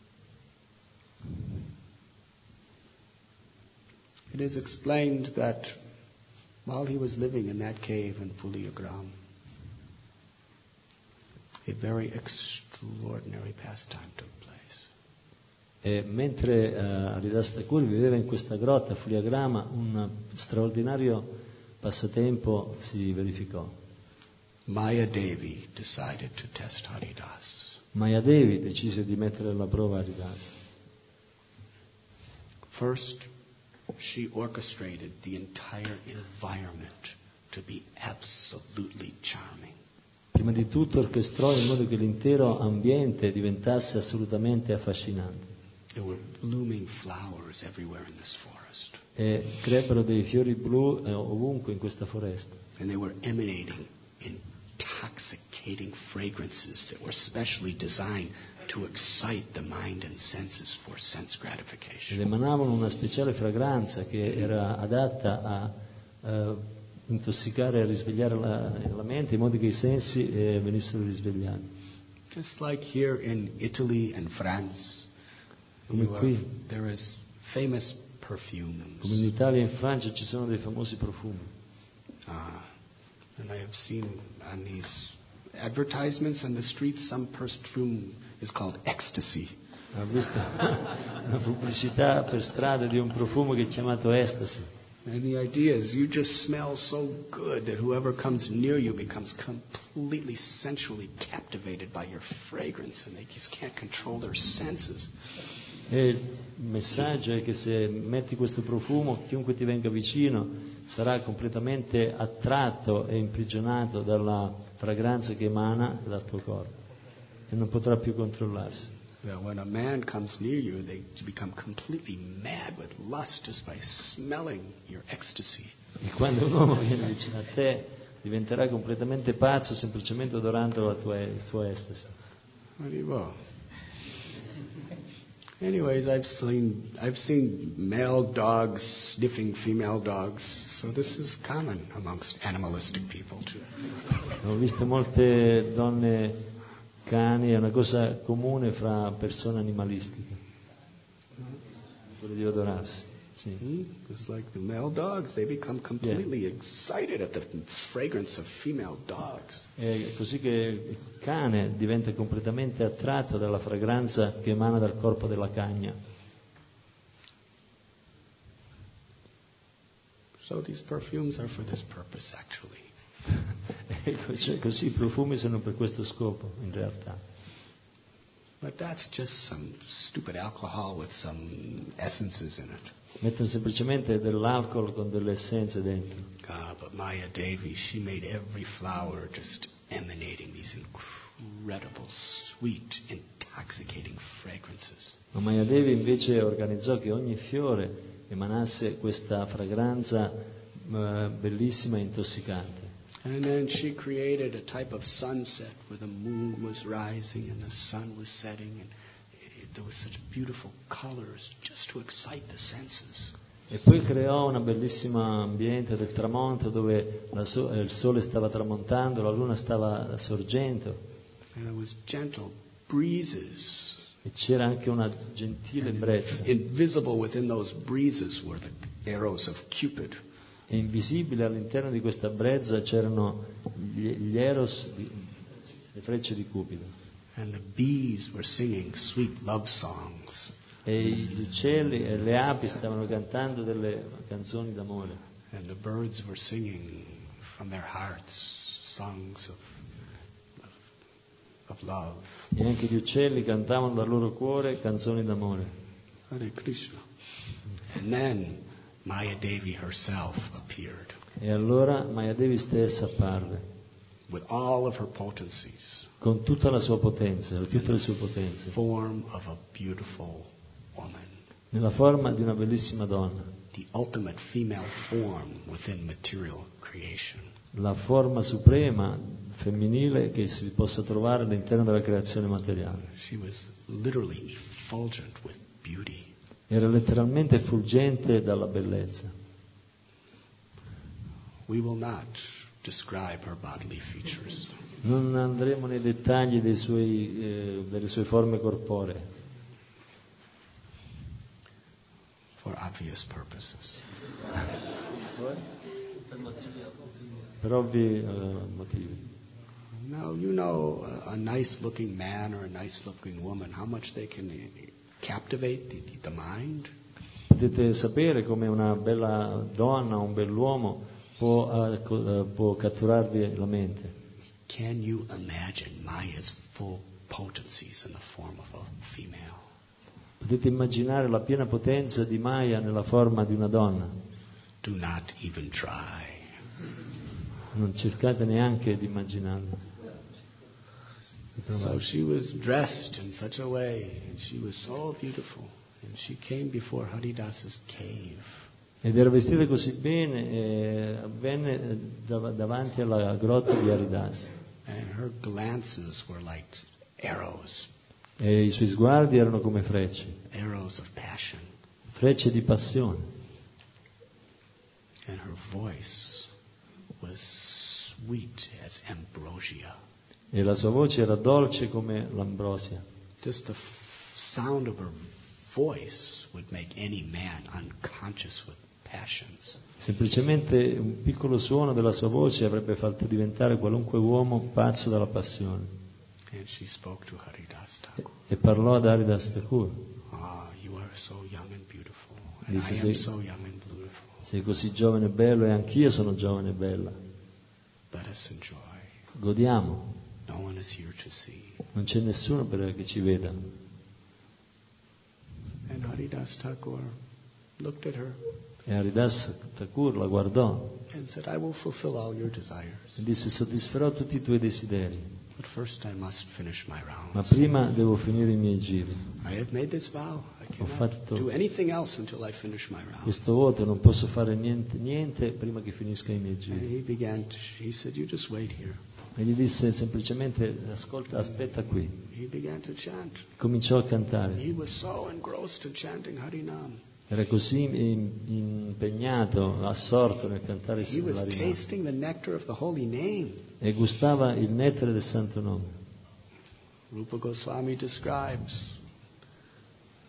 It is explained that while he was living in that cave in Fuliagram, a very extraordinary pastime took place. E mentre uh, Haridas Thakur viveva in questa grotta a Fuliagrama, un straordinario passatempo si verificò. Maya Devi decided to test Haridas. Maya Devi decise di mettere alla prova Haridas. First, she orchestrated the entire environment to be absolutely charming. Prima di tutto orchestrò in modo che l'intero ambiente diventasse assolutamente affascinante. There were blooming flowers everywhere in this forest. E crebbero dei fiori blu eh, ovunque in questa foresta. And they were emanating intoxicating fragrances that were specially designed to excite the mind and senses for sense gratification. Ed emanavano una speciale fragranza che era adatta a uh, intossicare e risvegliare la, la mente in modo che i sensi eh, venissero risvegliati. Just like here in Italy and France, come qui, have, there is famous perfumes. Come in Italia e in Francia ci sono dei famosi profumi. Ah, and I have seen on these advertisements on the streets some perfume is called ecstasy. Ho visto una pubblicità per strada di un profumo che è chiamato Ecstasy. And the idea is you just smell so good that whoever comes near you becomes completely sensually captivated by your fragrance and they just can't control their senses. E il messaggio è che se metti questo profumo, chiunque ti venga vicino sarà completamente attratto e imprigionato dalla fragranza che emana dal tuo corpo e non potrà più controllarsi. Well, when a man comes near you, they become completely mad with lust just by smelling your ecstasy. E quando un uomo viene vicino a te, diventerà completamente pazzo semplicemente odorando la tua, il tuo estasi. Anyways, I've seen I've seen male dogs sniffing female dogs, so this is common amongst animalistic people too. Ho visto molte donne cani, è una cosa comune fra persone animalistiche, quello di odorarsi. Sì. Hmm? It's like the male dogs, they become completely yeah. excited at the fragrance of female dogs. È così che il cane diventa completamente attratto dalla fragranza che emana dal corpo della cagna. So these perfumes are for this purpose, actually. Cioè, così i profumi sono per questo scopo, in realtà. But that's just some stupid alcohol with some essences in it. Mettono semplicemente dell'alcol con delle essenze dentro. Ah, but Maya Devi, she made every flower just emanating these incredible, sweet, intoxicating fragrances. Ma Maya Devi invece organizzò che ogni fiore emanasse questa fragranza uh, bellissima e intossicante. And then she created a type of sunset where the moon was rising and the sun was setting, and it, there was such beautiful colors just to excite the senses. E poi creò un bellissimo ambiente del tramonto dove la so- il sole stava tramontando, la luna stava sorgendo. And there was gentle breezes. E c'era anche una gentile brezza. Invisible within those breezes were the arrows of Cupid. E invisibile all'interno di questa brezza c'erano gli, gli eros, di, le frecce di Cupido. And the bees were singing sweet love songs. E gli uccelli e le api stavano cantando delle canzoni d'amore. And the birds were singing from their hearts songs of, of, of love. E anche gli uccelli cantavano dal loro cuore canzoni d'amore. Hare Krishna. And then Maya Devi herself appeared. E allora Maya Devi stessa apparve. With all of her potencies. Con tutta la sua potenza, tutte le sue potenze. Form of a beautiful woman. Nella forma di una bellissima donna. The ultimate female form within material creation. La forma suprema femminile che si possa trovare all'interno della creazione materiale. She was literally effulgent with beauty. Era letteralmente effulgente dalla bellezza. We will not describe her bodily features. Non andremo nei dettagli dei suoi, eh, delle sue forme corporee. For obvious purposes. Per ovvi uh, motivi. Now, you know a, a nice looking man or a nice looking woman, how much they can captivate the, the mind. Potete sapere come una bella donna o un bell'uomo può, uh, può catturarvi la mente. Can you imagine Maya's full potencies in the form of a female? Potete immaginare la piena potenza di Maya nella forma di una donna? Do not even try. Non cercate neanche di immaginarlo. So she was dressed in such a way, and she was so beautiful, and she came before Haridasa's cave. Ed era vestita così bene e venne dav- davanti alla grotta di Haridasa. And her glances were like arrows. E i suoi sguardi erano come frecce, Arrows of passion. frecce di passione. And her voice was sweet as ambrosia. E la sua voce era dolce come l'ambrosia. Just the f- sound of her voice would make any man unconscious with passions. Semplicemente un piccolo suono della sua voce avrebbe fatto diventare qualunque uomo pazzo dalla passione. And she spoke to Haridas Thakur. E parlò ad Haridas Thakur. Ah, you are so young and beautiful, and Disse, I am sei, so young and beautiful. sei così giovane e bello e anch'io sono giovane e bella. Let us enjoy. Godiamo. No one is here to see. Non c'è nessuno per che ci veda. And Haridas Thakur looked at her E Haridas Thakur la guardò and said, I will fulfill all your desires. e disse: soddisferò tutti i tuoi desideri, But first I must finish my ma rounds. prima devo finire i miei giri. I have made this vow. I Ho cannot fatto do anything else until I finish my rounds. questo voto, non posso fare niente, niente prima che finisca i miei And giri. he began to, he said, you just wait here. E gli disse semplicemente: ascolta, aspetta qui. He began to chant. Cominciò a cantare. He was so engrossed in chanting Harinam. Era così in- impegnato, assorto nel cantare He was l'Harinam tasting the nectar of the holy name. e gustava il nettare del santo nome. Rupa Goswami describes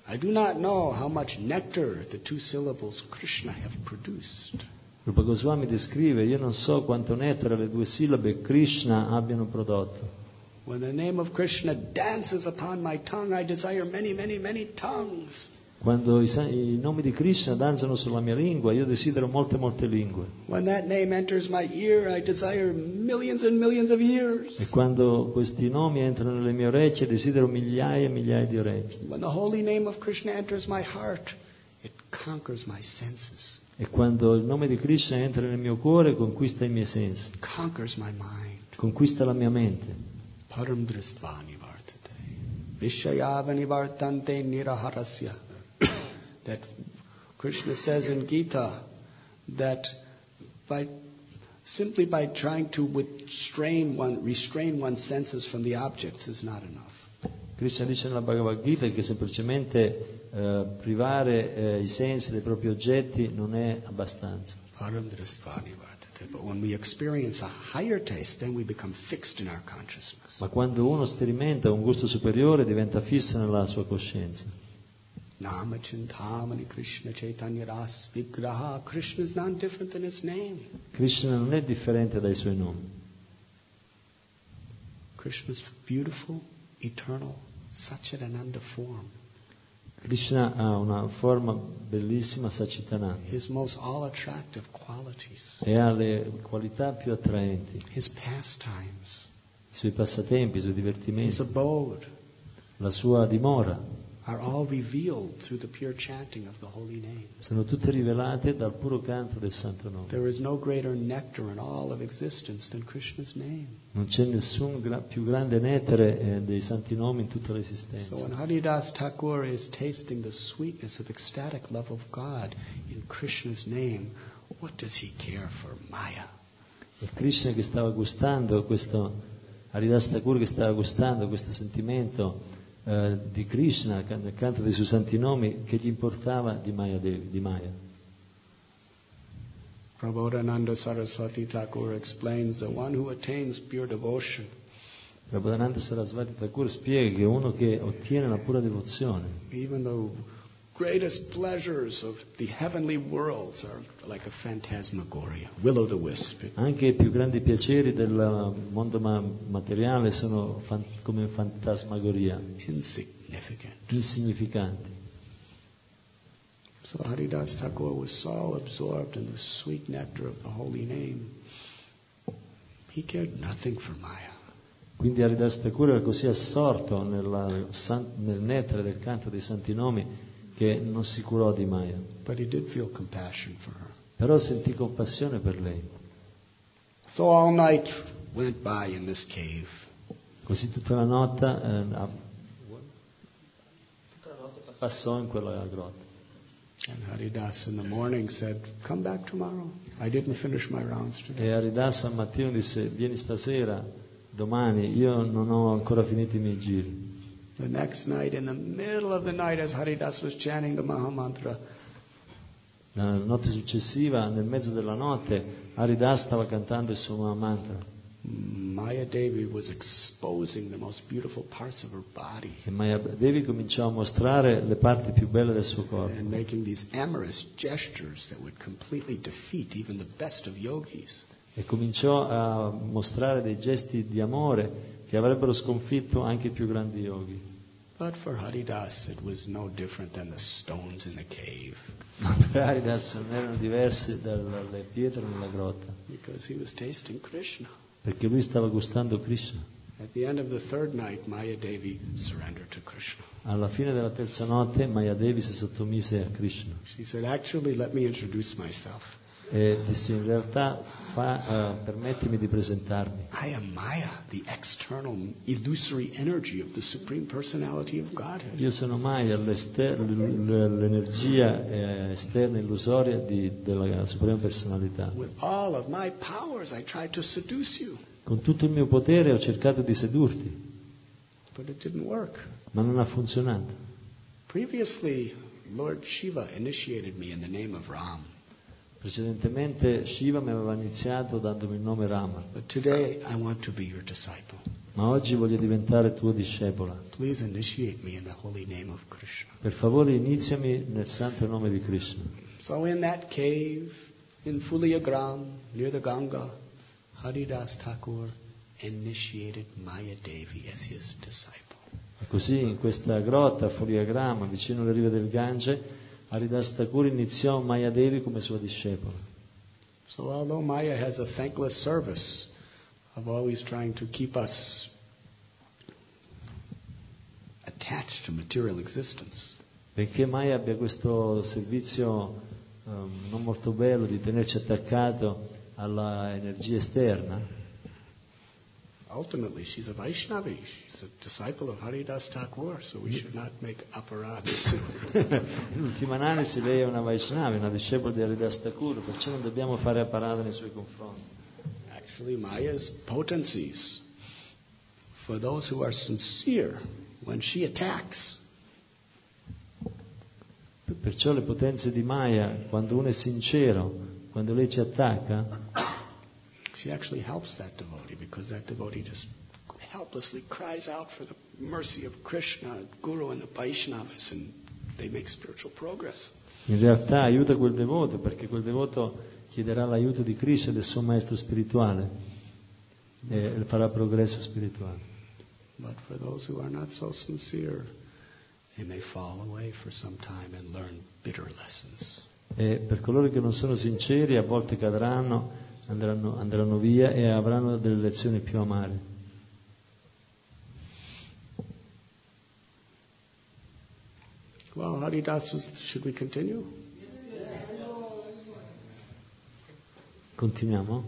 I do not know how much nectar the two syllables Krishna have produced. Rupa Goswami descrive, io non so quanto nettare le due sillabe Krishna abbiano prodotto. When the name of Krishna dances upon my tongue, I desire many, many, many tongues. Quando i, i nomi di Krishna danzano sulla mia lingua, io desidero molte, molte lingue. When that name enters my ear, I desire millions and millions of ears. E quando questi nomi entrano nelle mie orecchie, desidero migliaia e migliaia di orecchie. When the holy name of Krishna enters my heart, it conquers my senses. E quando il nome di Krishna entra nel mio cuore, conquista i miei sensi. Conquers my mind. Conquista la mia mente. Param dristva nivartate. Vishayava nivartante niraharasya. That Krishna says in Gita that by simply by trying to restrain one, restrain one's senses from the objects is not enough. Krishna dice nella Bhagavad Gita che semplicemente eh, privare eh, i sensi dei propri oggetti non è abbastanza. But when we experience a higher taste, then we become fixed in our consciousness. Ma quando uno sperimenta un gusto superiore, diventa fisso nella sua coscienza. Nama Chintamani Krishna Chaitanya Ras Vigraha. Krishna is not different than his name. Krishna non è differente dai suoi nomi. Krishna is beautiful, eternal, Satchidananda form. Krishna ha una forma bellissima, Satchitananda. His most all attractive qualities. E ha le qualità più attraenti. His pastimes. I suoi passatempi, i suoi His divertimenti. abode. La sua dimora. Are all revealed through the pure chanting of the holy name. Sono tutte rivelate dal puro canto del santo nome. There is no greater nectar in all of existence than Krishna's name. Non c'è nessun gra- più grande nettare eh, dei santi nomi in tutta l'esistenza. So when Haridas Thakur is tasting the sweetness of ecstatic love of God in Krishna's name, what does he care for Maya? E Krishna che stava gustando questo, Haridas Thakur che stava gustando questo sentimento Uh, di Krishna nel canto dei suoi santi nomi, che gli importava di Maya Devi, di Maya. Prabodhananda Saraswati Thakur explains that one who attains pure devotion Prabodhananda Saraswati Thakur spiega che uno che ottiene la pura devozione, even the greatest pleasures of the heavenly worlds are like a phantasmagoria, will-o'-the-wisp. anche i più grandi piaceri del mondo ma- materiale sono fan- come fantasmagoria, Insignificant. insignificanti. So Haridas Thakur was so absorbed in the sweet nectar of the holy name, he cared nothing for Maya. Quindi Haridas Thakur era così assorto nella, san- nel nettare del canto dei santi nomi che non si curò di Maya. But he did feel compassion for her. Però sentì compassione per lei. So all night went by in this cave. Così tutta la notte, eh, a- passò in quella grotta. And Haridas in the morning said, come back tomorrow. I didn't finish my rounds today. E Haridas al mattino disse: vieni stasera, domani, io non ho ancora finito i miei giri. The next night, in the middle of the night, as Haridas was chanting the Mahamantra, La notte successiva, nel mezzo della notte, Haridas stava cantando il suo Mahamantra. Maya Devi was exposing the most beautiful parts of her body E Maya Devi cominciò a mostrare le parti più belle del suo corpo and making these amorous gestures that would completely defeat even the best of yogis. e cominciò a mostrare dei gesti di amore che avrebbero sconfitto anche i più grandi yogi. But for Haridas, it was no different than the stones in the cave, Ma per Haridas non erano diversi dalle pietre nella grotta, because he was tasting Krishna. perché lui stava gustando Krishna. At the end of the third night, Maya Devi surrendered to Krishna. Alla fine della terza notte Maya Devi si sottomise a Krishna She said, actually, let me introduce myself. e disse: in realtà fa, uh, permettimi di presentarmi. I am Maya, the external, illusory energy of the Supreme Personality of Godhead. Io sono Maya, l'ester- l- l- l'energia eh, esterna illusoria di- della Suprema Personalità. With all of my powers, I tried to seduce you, Con tutto il mio potere ho cercato di sedurti, but it didn't work. ma non ha funzionato. Previously, Lord Shiva initiated me in the name of Ram, Precedentemente Shiva mi aveva iniziato dandomi il nome Rama, but today I want to be your disciple. ma oggi voglio diventare tuo discepola. Please initiate me in the holy name of Krishna. Per favore iniziami nel santo nome di Krishna. So in that cave in Fuliagram, near the Ganga, Haridas Thakur initiated Maya Devi as his disciple. E così in questa grotta a Fuliagrama, vicino alle rive del Gange, Haridas Thakur iniziò Maya Devi come sua discepola. So although Maya has a thankless service of always trying to keep us attached to material existence, benché Maya abbia questo servizio um, non molto bello di tenerci attaccato alla energia esterna, ultimately she's a Vaishnavi, she's a disciple of Haridas Thakur, so we should not make aparadhas. in ultima analisi lei è una Vaishnavi, una discepola di Haridas Thakur, perciò non dobbiamo fare aparada nei suoi confronti. Actually, Maya's potencies, for those who are sincere, when she attacks, perciò le potenze di Maya, quando uno è sincero, quando lei ci attacca, she actually helps that devotee, because that devotee just helplessly cries out for the mercy of Krishna, Guru, and the Vaishnavas, and they make spiritual progress. In realtà aiuta quel devoto, perché quel devoto chiederà l'aiuto di Krishna e del suo maestro spirituale e farà progresso spirituale. But for those who are not so sincere, they may fall away for some time and learn bitter lessons. E per coloro che non sono sinceri, a volte cadranno, andranno, andranno via e avranno delle lezioni più amare. Well, Haridas, was, should we continue? Continuiamo?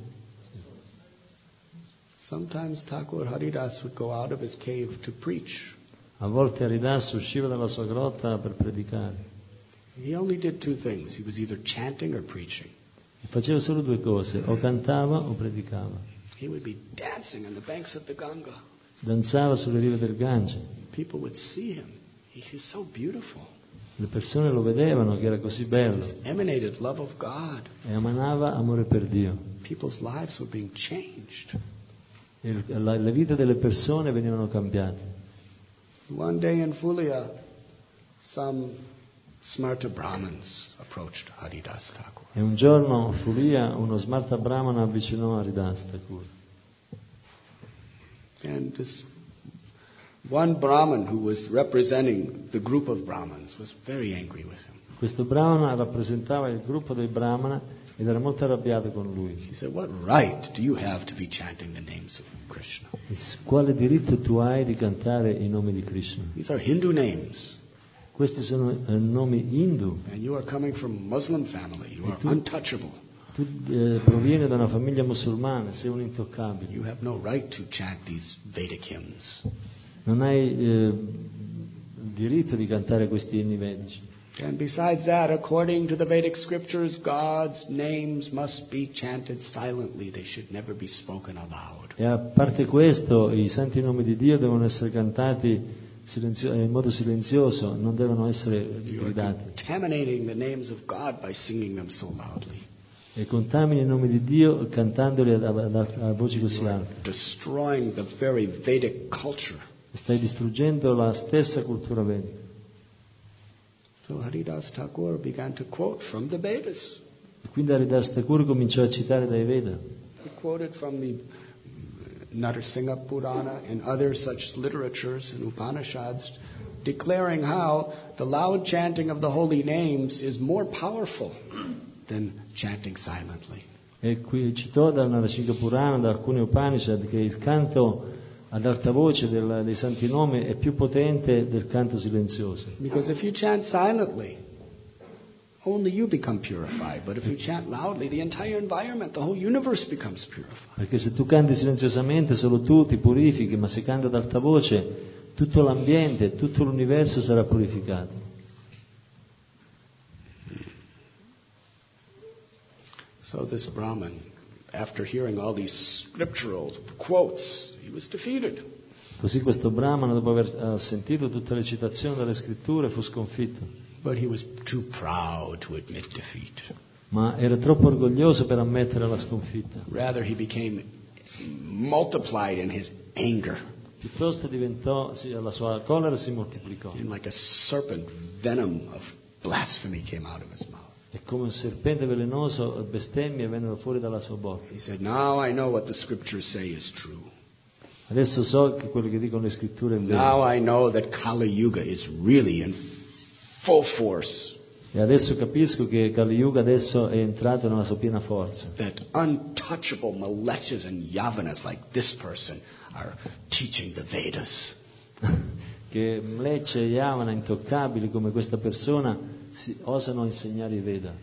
Sometimes Thakur Haridas would go out of his cave to preach. A volte Haridas usciva dalla sua grotta per predicare. He only did two things. He was either chanting or preaching. E faceva solo due cose, o cantava o predicava. He would be dancing on the banks of the Ganga. Danzava sulle rive del Gange. People would see him. He is so beautiful. Le persone lo vedevano che era così bello. He emanated love of God. E emanava amore per Dio. People's lives were being changed. E la, le vite delle persone venivano cambiate. One day in Fulia, some Smarta Brahmins approached Haridas Thakur. E un giorno a Fulia uno Smarta Brahmana avvicinò Haridas Thakur. And this one Brahmin who was representing the group of Brahmins was very angry with him. Questo Brahmana rappresentava il gruppo dei Brahmana ed era molto arrabbiato con lui. He said, "What right do you have to be chanting the names of Krishna? Quale diritto tu hai di cantare i nomi di Krishna? These are Hindu names. Questi sono eh, nomi hindu. And you are coming from a Muslim family. You are tu, untouchable. Tu eh, provieni da una famiglia musulmana, sei un intoccabile. You have no right to chant these Vedic hymns." Non hai eh, diritto di cantare questi inni vedici. And besides that, according to the Vedic scriptures, God's names must be chanted silently. They should never be spoken aloud. E a parte questo, i santi nomi di Dio devono essere cantati silenzio- in modo silenzioso, non devono essere You are gridati. contaminating the names of God by singing them so loudly. E contamini i nomi di Dio cantandoli a, a, a voci così alte. Destroying the very Vedic culture. Stai distruggendo la stessa cultura vedica. So Haridas Thakur began to quote from the Vedas. E quindi Haridas Thakur cominciò a citare dai Veda. He quoted from the Narsingha Purana and other such literatures and Upanishads, declaring how the loud chanting of the holy names is more powerful than chanting silently. E qui citò dal Narsingha Purana, da alcuni Upanishad, che il canto ad alta voce del, dei santi nomi è più potente del canto silenzioso. Because if you chant silently, only you become purified. But if you chant loudly, the entire environment, the whole universe becomes purified. Perché se tu canti silenziosamente solo tu ti purifichi, ma se canti ad alta voce tutto l'ambiente, tutto l'universo sarà purificato. So this Brahmin, after hearing all these scriptural quotes, he was defeated. Così questo Brahmana, dopo aver sentito tutte le citazioni dalle scritture, fu sconfitto. But he was too proud to admit defeat. Ma era troppo orgoglioso per ammettere la sconfitta. Rather, he became multiplied in his anger. piuttosto diventò, sì, la sua collera si moltiplicò. And like a serpent, venom of blasphemy came out of his mouth. E come un serpente velenoso, bestemmie vennero fuori dalla sua bocca. He said, "Now I know what the scriptures say is true. Adesso so che quello che dicono le scritture è vero. Now I know that Kali Yuga is really in full force. E adesso capisco che Kali Yuga adesso è entrato nella sua piena forza. That untouchable Malechas and Yavanas like this person are teaching the Vedas." Che Mlecce e Yavana intoccabili come questa persona si, osano insegnare i Veda.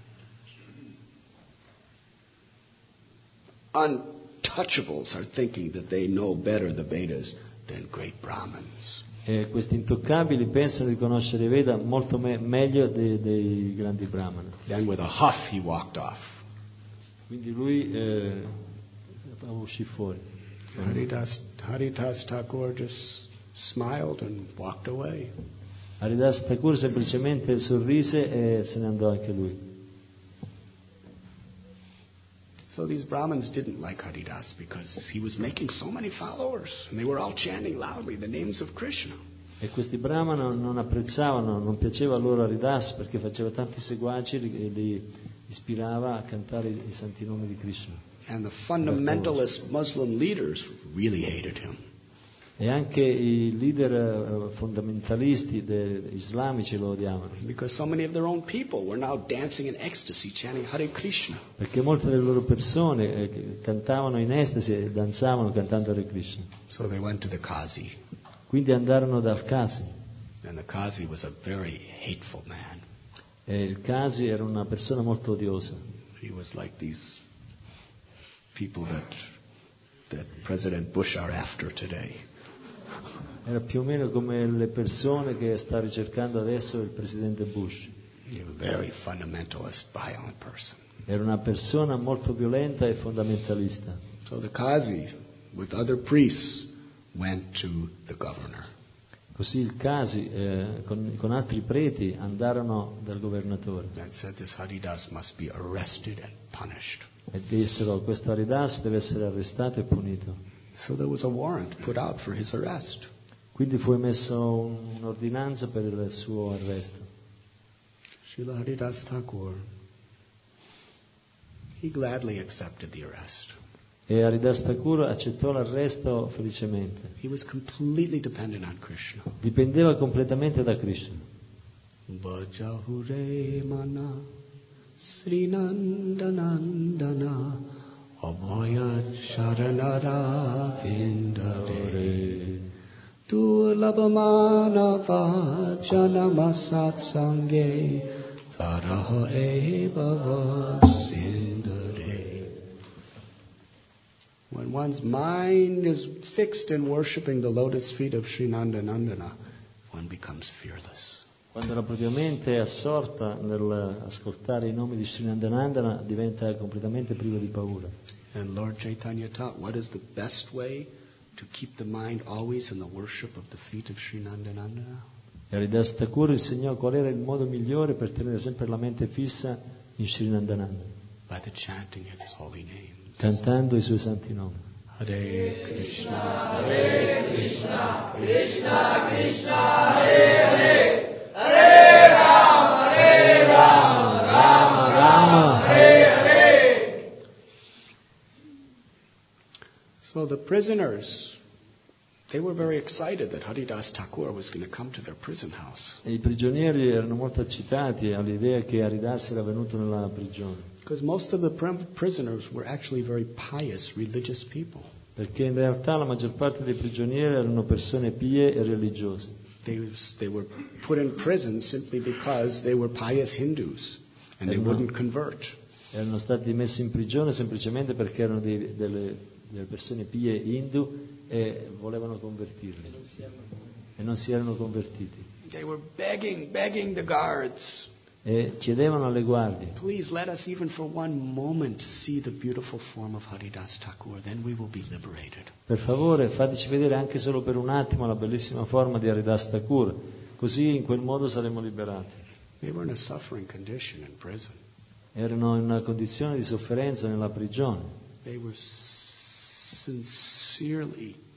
Untouchables are thinking that they know better the Vedas than great Brahmins. E questi intoccabili pensano di conoscere i Veda molto me- meglio dei, dei grandi Brahmana. Then with a huff he walked off. Quindi lui eh, uscì fuori. Haridas, Haridas Thakur just smiled and walked away. Haridas Thakur semplicemente sorrise e se ne andò anche lui. So these Brahmins didn't like Haridas because he was making so many followers and they were all chanting loudly the names of Krishna. E questi Brahmana non apprezzavano, non piaceva loro Haridas perché faceva tanti seguaci e li ispirava a cantare i santi nomi di Krishna. And the fundamentalist Muslim leaders really hated him. E anche i leader fondamentalisti de- islamici lo odiavano. Because so many of their own people were now dancing in ecstasy, chanting Hare Krishna. Perché molte delle loro persone eh, cantavano in estasi e danzavano cantando Hare Krishna. So they went to the Qazi. Quindi andarono dal Kasi. And the Qazi was a very hateful man. E il Kasi era una persona molto odiosa. He was like these people that, that President Bush are after today. Era più o meno come le persone che sta ricercando adesso il presidente Bush. A very fundamentalist, violent person. Era una persona molto violenta e fondamentalista. So the Qazi, with other priests, went to the governor. Così il Kasi eh, con, con altri preti andarono dal governatore And said this Haridas must be arrested and punished. e dissero: questo Haridas deve essere arrestato e punito. So there was a warrant put out for his arrest. Quindi fu emesso un, un'ordinanza per il suo arresto. Srila Haridas Thakur, he gladly accepted the arrest. E Haridas Thakur accettò l'arresto felicemente. He was completely dependent on Krishna. Dipendeva completamente da Krishna. Bajahure mana Srinandanandana Abhaya Sharanara Vindare Durlabhamana Vajanamasat Sangye Taraha Eva Vasindare. When one's mind is fixed in worshipping the lotus feet of Sri Nandanandana, one becomes fearless. Quando la propria mente è assorta nell'ascoltare i nomi di Sri Nandanandana, diventa completamente privo di paura. And Lord Chaitanya taught what is the best way to keep the mind always in the worship of the feet of Sri Nandanandana? E Haridas Thakur insegnò qual era il modo migliore per tenere sempre la mente fissa in Sri Nandanandana, By the chanting of his holy names. cantando i suoi santi nomi. Hare Krishna, Hare Krishna, Krishna Krishna, Hare Hare, Hare Rama, Hare Rama, Rama Rama, Hare Hare. So the prisoners, they were very excited that Haridas Thakur was going to come to their prison house. E i prigionieri erano molto eccitati all'idea che Haridas era venuto nella prigione, Because most of the pr- prisoners were actually very pious, religious people. perché in realtà la maggior parte dei prigionieri erano persone pie e religiose. They, was- they were put in prison simply because they were pious Hindus and they Eh, no. wouldn't convert. Erano stati messi in prigione semplicemente perché erano dei- delle, delle persone pie hindu e volevano convertirli e non si erano convertiti. They were begging, begging the guards, E chiedevano alle guardie: please let us even for one moment see the beautiful form of Haridas Thakur, then we will be liberated. per favore fateci vedere anche solo per un attimo la bellissima forma di Haridas Thakur, così in quel modo saremo liberati. They were in a suffering condition in prison. Erano in una condizione di sofferenza nella prigione They were sincerely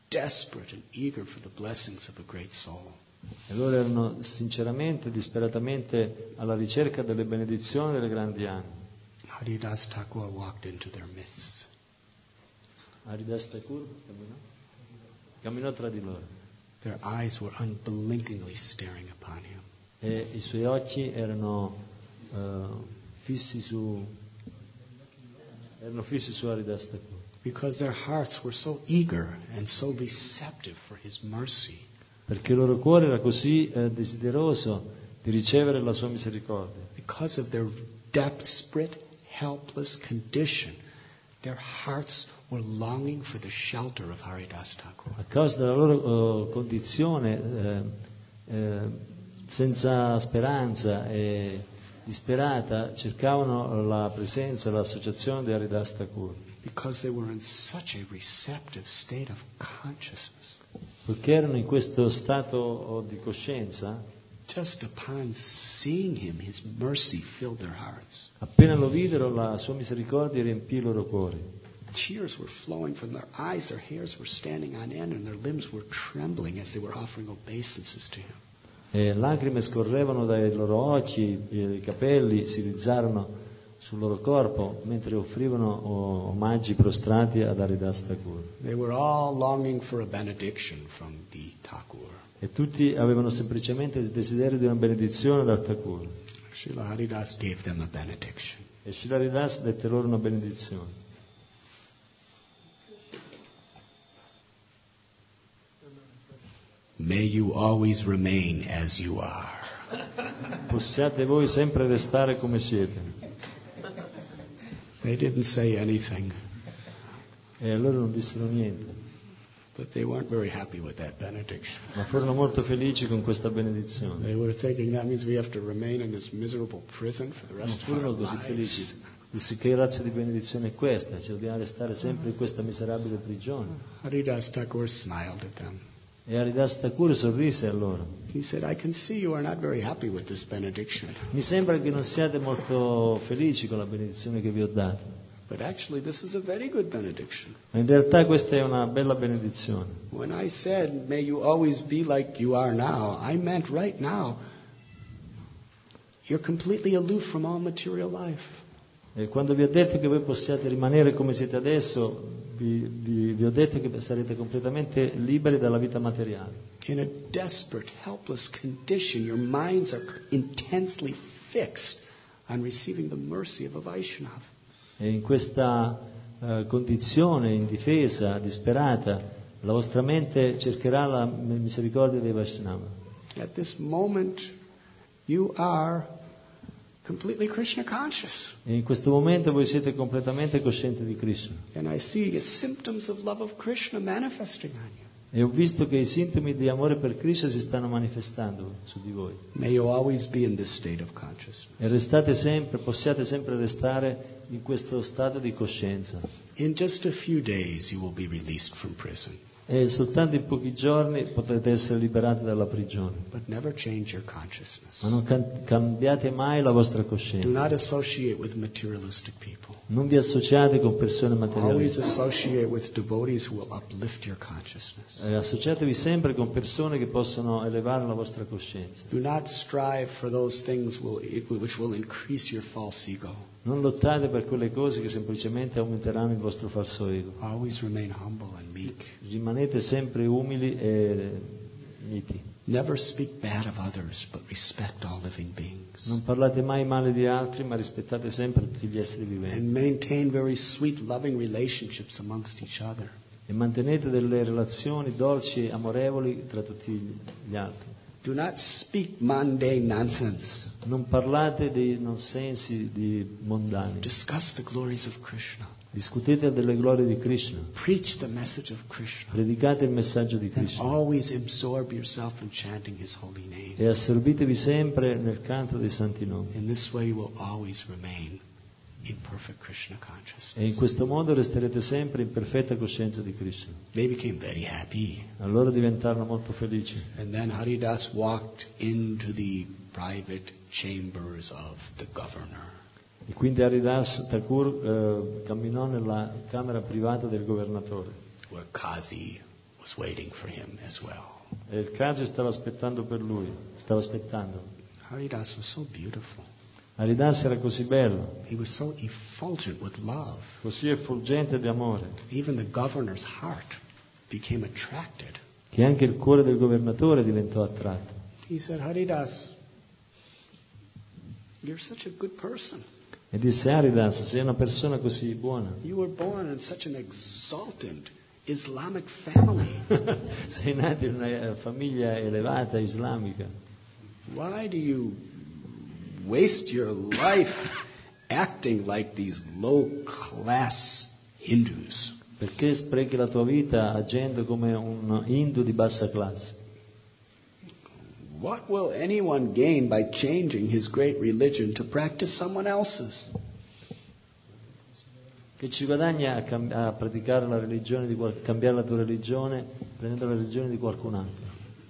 desperate and eager for the blessings of a great soul. E loro erano sinceramente, disperatamente alla ricerca delle benedizioni delle grandi anime. Haridas Thakur walked into their midst. Haridas Thakur camminò, camminò tra di loro. Their eyes were unblinkingly staring upon him. E i suoi occhi erano uh, fissi su erano fissi su Haridas Thakur. Because their hearts were so eager and so receptive for his mercy. Perché il loro cuore era così eh, desideroso di ricevere la sua misericordia. Because of their desperate, helpless condition, their hearts were longing for the shelter of Haridas Thakur. A causa della loro uh, condizione eh, eh, senza speranza e disperata, cercavano la presenza, l'associazione di Haridas Thakur. Because they were in such a receptive state of consciousness. Perché erano in questo stato di coscienza, just upon seeing him, his mercy filled their hearts. Appena lo videro, la sua misericordia riempì i loro cuori. Tears were flowing from their eyes, their hairs were standing on end, and their limbs were trembling as they were offering obeisances to him. E lacrime scorrevano dai loro occhi, i capelli si rizzarono sul loro corpo mentre offrivano omaggi prostrati ad Haridas Thakur. They were all longing for a benediction from the Thakur. E tutti avevano semplicemente il desiderio di una benedizione dal Thakur. Srila Haridas gave them a benediction. E Srila Haridas dette loro una benedizione. May you always remain as you are. Possiate voi sempre restare come siete. They didn't say anything. E loro non dissero niente. But they weren't very happy with that benediction. Ma furono molto felici con questa benedizione. They were thinking that means we have to remain in this miserable prison for the Non rest of our furono così felici. lives. Dissi, che razza di benedizione è questa? Ci dobbiamo restare sempre in questa miserabile prigione. Haridas Thakur smiled at them. E Haridas Thakur sorrise a loro. He said, I can see you are not very happy with this benediction. Mi sembra che non siate molto felici con la benedizione che vi ho dato. But actually, this is a very good benediction. Ma in realtà questa è una bella benedizione. When I said, may you always be like you are now, I meant right now, you're completely aloof from all material life. E quando vi ho detto che voi possiate rimanere come siete adesso, vi, vi, vi ho detto che sarete completamente liberi dalla vita materiale. In a desperate, helpless condition, your minds are intensely fixed on receiving the mercy of a Vaishnava. E in questa uh, condizione indifesa, disperata, la vostra mente cercherà la misericordia dei Vaishnava. At this moment, you are completely Krishna conscious. E in questo momento voi siete completamente coscienti di Krishna. And I see symptoms of love of Krishna manifesting on you. E ho visto che i sintomi di amore per Krishna si stanno manifestando su di voi. May you always be in this state of consciousness. E restate sempre, possiate sempre restare in questo stato di coscienza. In just a few days you will be released from prison. E soltanto in pochi giorni potrete essere liberati dalla prigione. But never change your consciousness. Ma non cam- cambiate mai la vostra Do coscienza. not associate with materialistic people. Non vi associate con persone Always materialistiche. associate with devotees who will uplift your consciousness. Eh, associatevi sempre con persone che possono elevare la vostra coscienza. Do not strive for those things will, which will increase your false ego. Non lottate per quelle cose che semplicemente aumenteranno il vostro falso ego. Always remain humble and meek. Rimanete sempre umili e miti. Never speak bad of others, but respect all living beings. Non parlate mai male di altri, ma rispettate sempre tutti gli esseri viventi. And maintain very sweet, loving relationships amongst each other. E mantenete delle relazioni dolci e amorevoli tra tutti gli altri. Do not speak mundane nonsense. Non parlate dei nonsensi di mondani. Discuss the glories of Krishna. Discutete delle glorie di Krishna. Preach the message of Krishna. Predicate il messaggio di And Krishna. always absorb yourself in chanting His holy name. E assorbitevi sempre nel canto dei santi nomi. In this way you will always remain in perfect Krishna consciousness. E in questo modo resterete sempre in perfetta coscienza di Krishna. They became very happy. Allora diventarono molto felici. And then Haridas walked into the private chambers of the governor. E quindi Haridas Thakur eh, camminò nella camera privata del governatore, Where Kazi was waiting for him as well. E il Kaji stava aspettando per lui, stava aspettando. Haridas was so beautiful. Haridas era così bello, He was so effulgent with love. così effulgente di amore, Even the governor's heart became attracted. che anche il cuore del governatore diventò attratto. He said, Haridas, you're such a good person. E disse: Haridas, sei una persona così buona. You were born in such an exalted Islamic family. Sei nato in una famiglia elevata islamica. Why do you waste your life acting like these low-class Hindus? Perché sprechi la tua vita agendo come un hindu di bassa classe? What will anyone gain by changing his great religion to practice someone else's? Che ci guadagna a, cam- a praticare la religione di qual- cambiare la tua religione prendendo la religione di qualcun altro?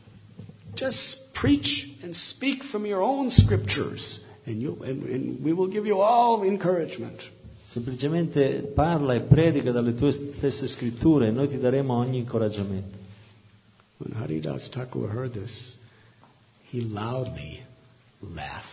Just preach and speak from your own scriptures, and, you, and, and we will give you all encouragement. Semplicemente parla e predica dalle tue stesse scritture e noi ti daremo ogni incoraggiamento. When Haridas Thakur heard this, he loudly laughed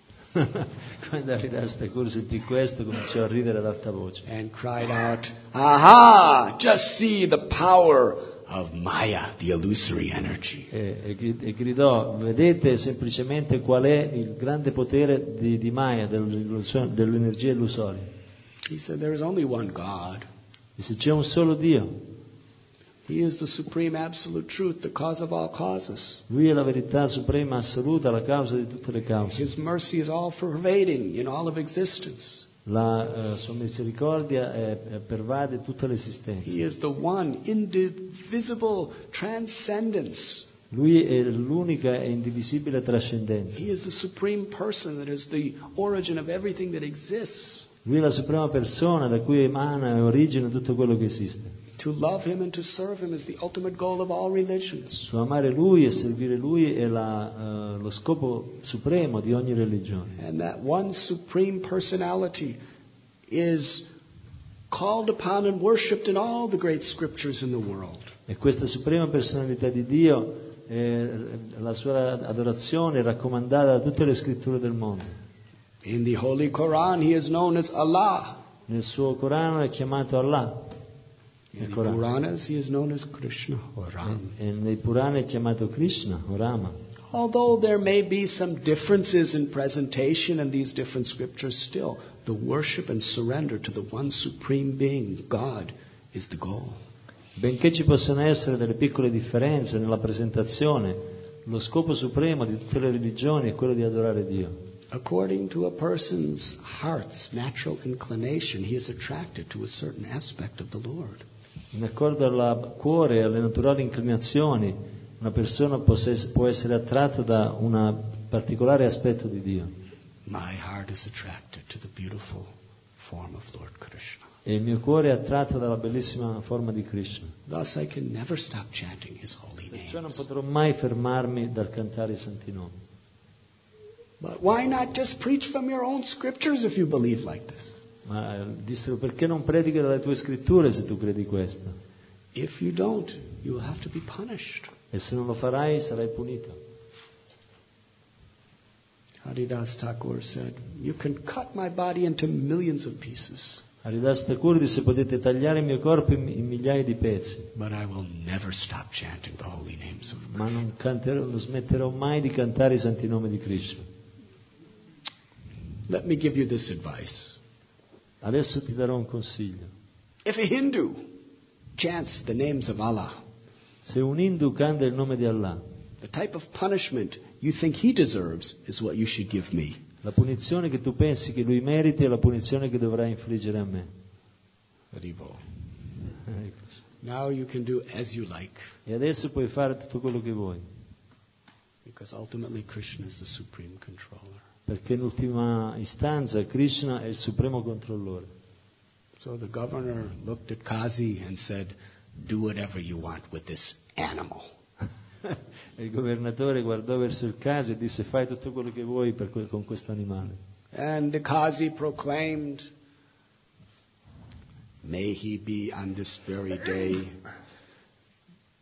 Quando Haridas Thakur sentì questo cominciò a ridere ad alta voce and cried out, Aha! Just see the power of Maya, the illusory energy. e, e gri- e gridò: vedete semplicemente qual è il grande potere di, di Maya, dell'illusio- dell'energia illusoria. He said, there is only one God. Disse: c'è un solo Dio, He is the supreme absolute truth, the cause of all causes. Lui è la verità suprema assoluta, la causa di tutte le cause. His mercy is all pervading in all of existence. La eh, sua misericordia è, è pervade tutta l'esistenza. He is the one indivisible transcendence. Lui è l'unica e indivisibile trascendenza. He is the supreme person that is the origin of everything that exists. Lui è la suprema persona da cui emana e origina tutto quello che esiste. To love him and to serve him is the ultimate goal of all religions. Su amare Lui e servire Lui è la, eh, lo scopo supremo di ogni religione. And that one supreme personality is called upon and worshipped in all the great scriptures in the world. E questa suprema personalità di Dio, eh, la sua adorazione è raccomandata da tutte le scritture del mondo. In the Holy Quran, he is known as Allah. Nel suo Corano è chiamato Allah. In the Quran. Puranas, he is known as Krishna or Ram. E nei Purana è chiamato Krishna o Rama. Although there may be some differences in presentation in these different scriptures, still the worship and surrender to the one supreme being, God, is the goal. Benché ci possano essere delle piccole differenze nella presentazione, lo scopo supremo di tutte le religioni è quello di adorare Dio. According to a person's heart's natural inclination, he is attracted to a certain aspect of the Lord. In accordo al cuore e alle naturali inclinazioni, una persona può es- può essere attratta da un particolare aspetto di Dio. My heart is attracted to the beautiful form of Lord Krishna. E il mio cuore è attratto dalla bellissima forma di Krishna. Thus I can never stop chanting his holy Perciò non names. potrò mai fermarmi dal cantare i santi nomi. But why not just preach from your own scriptures if you believe like this? Ma eh, dissero: perché non predichi dalle tue scritture se tu credi questo? If you don't, you will have to be punished. E se non lo farai sarai punito. Haridas Thakur said, you can cut my body into millions of pieces, Haridas Thakur disse: potete tagliare il mio corpo in, in migliaia di pezzi, but I will never stop chanting the holy names of ma Krishna. non, canterò, non smetterò mai di cantare i santi nomi di Krishna. Let me give you this advice. Adesso ti darò un consiglio. If a Hindu chants the names of Allah, Se un Hindu canta il nome di Allah, the type of punishment you think he deserves is what you should give me. la punizione che tu pensi che lui meriti è la punizione che dovrai infliggere a me. Haribo. Now you can do as you like, E adesso puoi fare tutto quello che vuoi, because ultimately Krishna is the supreme controller. perché in ultima istanza Krishna è il supremo controllore. So the governor looked at Kazi and said, do whatever you want with this animal. E il governatore guardò verso il caso e disse: fai tutto quello che vuoi per que- con questo animale. And the Kazi proclaimed, may he be on this very day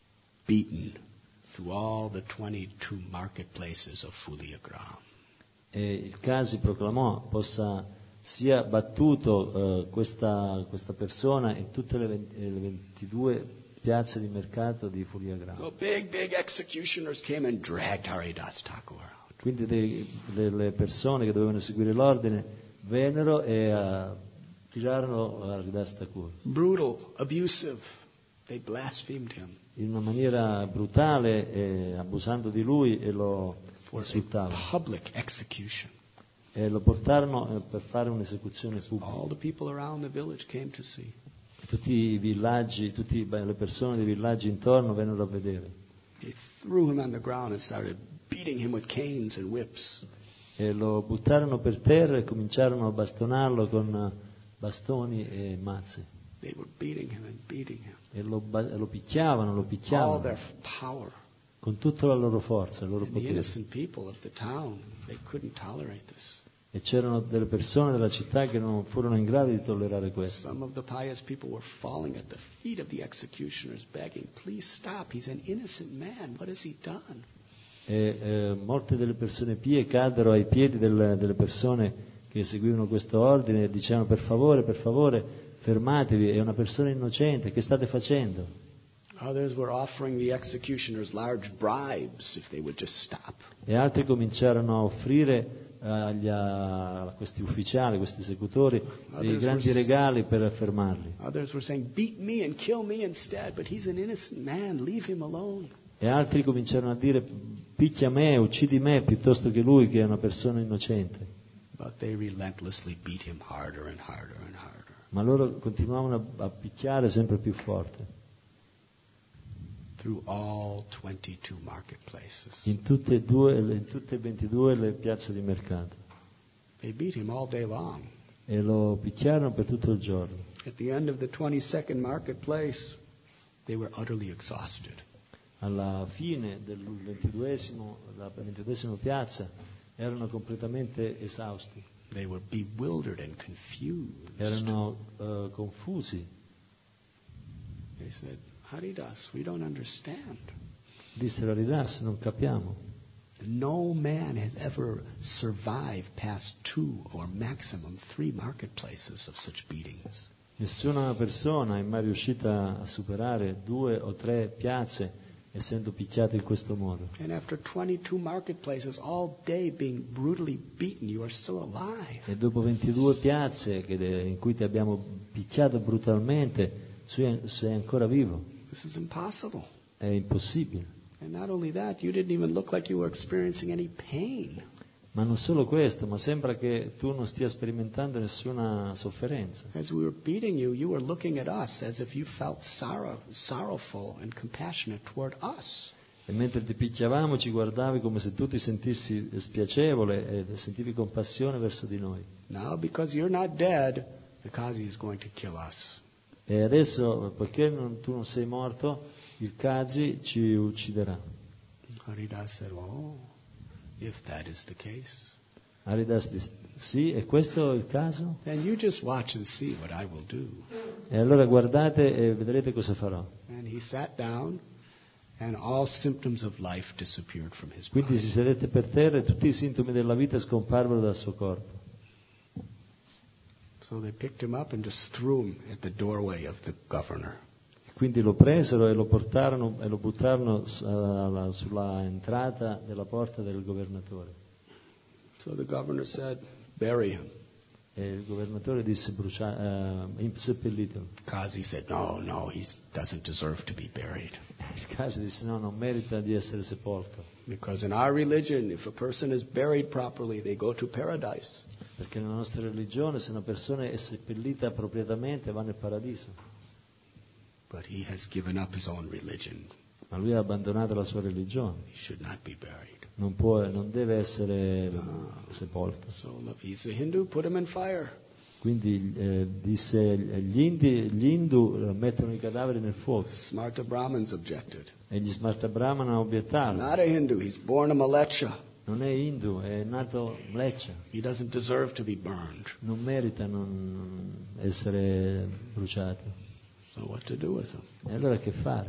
beaten through all the twenty-two marketplaces of Fuliagram. E il Casi proclamò possa sia battuto eh, questa, questa persona in tutte le, venti, le ventidue piazze di mercato di Fuliagram. So big, big executioners came and dragged Haridas Thakur out. Quindi dei, le, le persone che dovevano seguire l'ordine vennero e uh, tirarono Haridas Thakur. Brutal, abusive. They blasphemed him. In una maniera brutale, e abusando di lui, e lo For insultavano. a public execution. E lo portarono per fare un'esecuzione pubblica. All the people around the village came to see. Tutti i villaggi, tutte le persone dei villaggi intorno vennero a vedere. They threw him on the ground and started beating him with canes and whips. E lo buttarono per terra e cominciarono a bastonarlo con bastoni e mazze. They were beating him and beating him. E lo, lo picchiavano, lo All picchiavano their power. con tutta la loro forza, il loro And the potere. innocent people of the town, they couldn't tolerate this. E c'erano delle persone della città che non furono in grado di tollerare questo. Some of the pious people were falling at the feet of the executioners, begging, "Please stop. He's an innocent man. What has he done?" E eh, molte delle persone pie caddero ai piedi del, delle persone che eseguivano questo ordine e dicevano: per favore, per favore, fermatevi, è una persona innocente, che state facendo? Others were offering the executioners large bribes if they would just stop. E altri cominciarono a offrire agli, a questi ufficiali, questi esecutori, dei grandi regali per fermarli. Others were saying, "Beat me and kill me instead, but he's an innocent man. Leave him alone." E altri cominciarono a dire: picchia me, uccidi me piuttosto che lui, che è una persona innocente. But they relentlessly beat him harder and harder and harder. Ma loro continuavano a, a picchiare sempre più forte. Through all twenty-two marketplaces. In tutte e due, in tutte e ventidue le piazze di mercato. They beat him all day long. E lo picchiarono per tutto il giorno. At the end of the twenty-second marketplace, they were utterly exhausted. Alla fine del ventiduesimo, la ventiduesima piazza, erano completamente esausti. They were bewildered and confused. Erano uh, confusi. They said, "Haridas, we don't understand." Dissero: Haridas, non capiamo. No man has ever survived past two or maximum three marketplaces of such beatings. Nessuna persona è mai riuscita a superare due o tre piazze essendo picchiata in questo modo. And after twenty-two marketplaces all day being brutally beaten, you are still alive. E dopo ventidue piazze che de, in cui ti abbiamo picchiato brutalmente, sei, sei ancora vivo. This is impossible. È impossibile. And not only that, you didn't even look like you were experiencing any pain. Ma non solo questo, ma sembra che tu non stia sperimentando nessuna sofferenza. As we were beating you, you were looking at us as if you felt sorrow, sorrowful and compassionate toward us. E mentre ti picchiavamo ci guardavi come se tu ti sentissi spiacevole e sentivi compassione verso di noi. Now, because you're not dead, the Kazi is going to kill us. E adesso, poiché non, tu non sei morto, il Kazi ci ucciderà. Haridas said, "Oh, if that is the case, Haridas disse: sì, e questo è il caso? then you just watch and see what I will do." E allora guardate e vedrete cosa farò. And he sat down, and all symptoms of life disappeared from his Quindi si body. sedette per terra e tutti i sintomi della vita scomparvero dal suo corpo. So they picked him up and just threw him at the doorway of the governor. Quindi lo presero e lo portarono e lo buttarono uh, sulla entrata della porta del governatore. So the governor said, "Bury him." E il governatore disse: brucia- uh, seppellitelo. Kazi said, "No, no, he doesn't deserve to be buried. Il Kazi disse: no, non merita di essere sepolto. Because in our religion, if a person is buried properly, they go to paradise." Perché nella nostra religione, se una persona è seppellita appropriatamente, va nel paradiso. But he has given up his own religion. Ma lui ha abbandonato la sua religione. He should not be buried. Non può, non deve essere Ah. sepolto. So look, he's a Hindu, put him in fire. Quindi eh, disse: gli, indi, gli Hindu mettono i cadaveri nel fuoco. Smarta Brahmins objected. E gli Smarta Brahmana He's obiettarono: not a Hindu, he's born a Malecha. non è Hindu, è nato Mleccia. He doesn't deserve to be burned. Non merita non essere bruciato. So what to do with him? E allora che fare?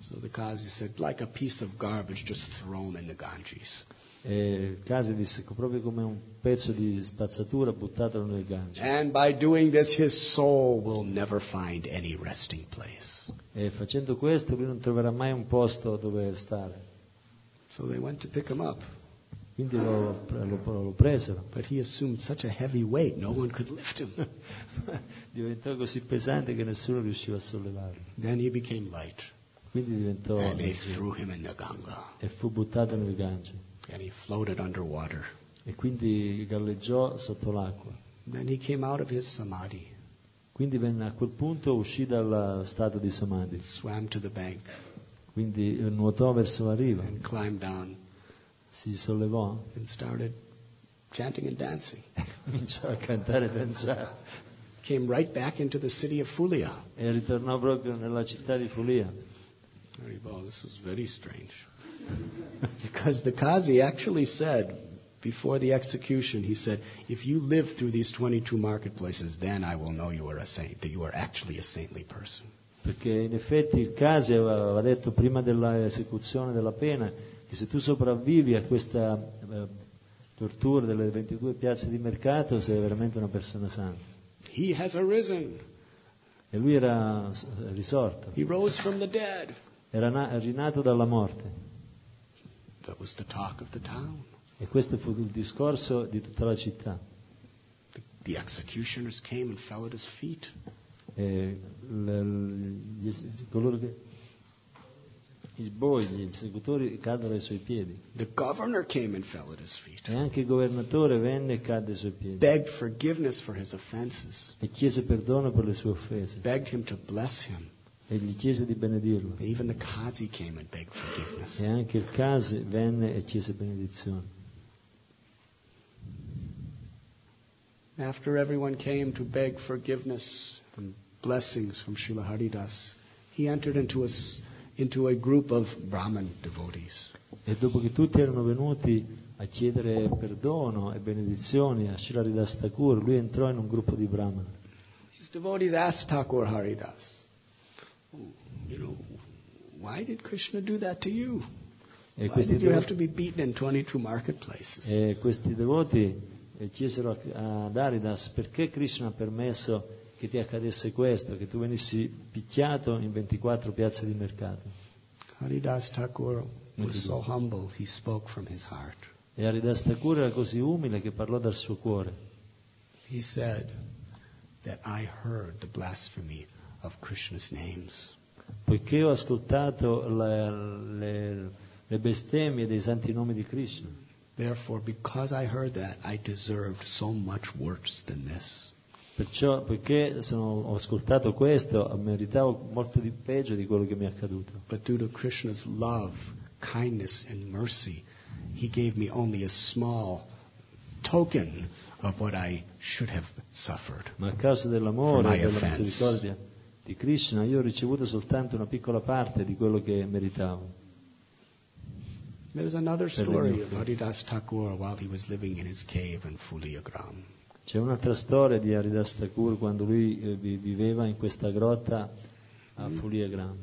So the Qazi said, like a piece of garbage just thrown in the Ganges. E il Kasi disse proprio come un pezzo di spazzatura buttatelo nel Gange. And by doing this, his soul will never find any resting place. E facendo questo lui non troverà mai un posto dove stare. So they went to pick him up. Quindi lo, lo, lo presero. But he assumed such a heavy weight, no one could lift him. Diventò così pesante che nessuno riusciva a sollevarlo. Then he became light. Quindi diventò And they threw him in the Ganga. e fu buttato nel Gange. And he floated underwater. E quindi galleggiò sotto l'acqua. Then he came out of his samadhi. Quindi venne, a quel punto uscì dal stato di samadhi. Swam to the bank. Quindi nuotò verso la riva. And climbed down. Si sollevò. And started chanting and dancing. Cominciò a cantare e danzare. Came right back into the city of Fulia. E ritornò proprio nella città di Fulia. Well, this was very strange. Because the Qazi actually said, before the execution, he said, if you live through these twenty-two marketplaces, then I will know you are a saint, that you are actually a saintly person. Perché in effetti il Kasi aveva detto prima dell'esecuzione della pena che se tu sopravvivi a questa eh, tortura delle ventidue piazze di mercato sei veramente una persona santa. He has arisen. E lui era risorto. He rose from the dead. Era na- rinato dalla morte. That was the talk of the town. E questo fu il discorso di tutta la città. The, the executioners came and fell at his feet. E l- gli, coloro che i boi, gli esecutori caddero ai suoi piedi. The governor came and fell at his feet. E anche il governatore venne e cadde ai suoi piedi. Begged forgiveness for his offenses. E chiese perdono per le sue offese. Begged him to bless him. E gli chiese di benedirlo. Even the Qazi came and begged forgiveness. E anche il Kasi venne e chiese benedizione. After everyone came to beg forgiveness and blessings from Srila Haridas, he entered into a, into a group of Brahmin devotees. E dopo che tutti erano venuti a chiedere perdono e benedizioni a Srila Haridas Thakur, lui entrò in un gruppo di Brahman. These devotees asked Thakur Haridas, you know, why did Krishna do that to you? E Why did you devoti, have to be beaten in twenty-two marketplaces? e questi devoti chiesero ad Haridas perché Krishna ha permesso che ti accadesse questo, che tu venissi picchiato in ventiquattro piazze di mercato. Haridas Thakur was so humble, he spoke from his heart. E Haridas Thakur era così umile che parlò dal suo cuore. He said that I heard the blasphemy of Krishna's names. Poiché ho ascoltato le, le, le bestemmie dei santi nomi di Krishna. Therefore, because I heard that, I deserved so much worse than this. Perciò, poiché sono, ho ascoltato questo, meritavo molto di peggio di quello che mi è accaduto. But due to Krishna's love, kindness, and mercy, He gave me only a small token of what I should have suffered. Ma a causa dell'amore For e my della offense. misericordia di Krishna, io ho ricevuto soltanto una piccola parte di quello che meritavo. There's another Per le story mie of offese. Haridas Thakur while he was living in his cave in Fuliagram. C'è un'altra storia di Haridas Thakur quando lui eh, vi- viveva in questa grotta a Fuliagram.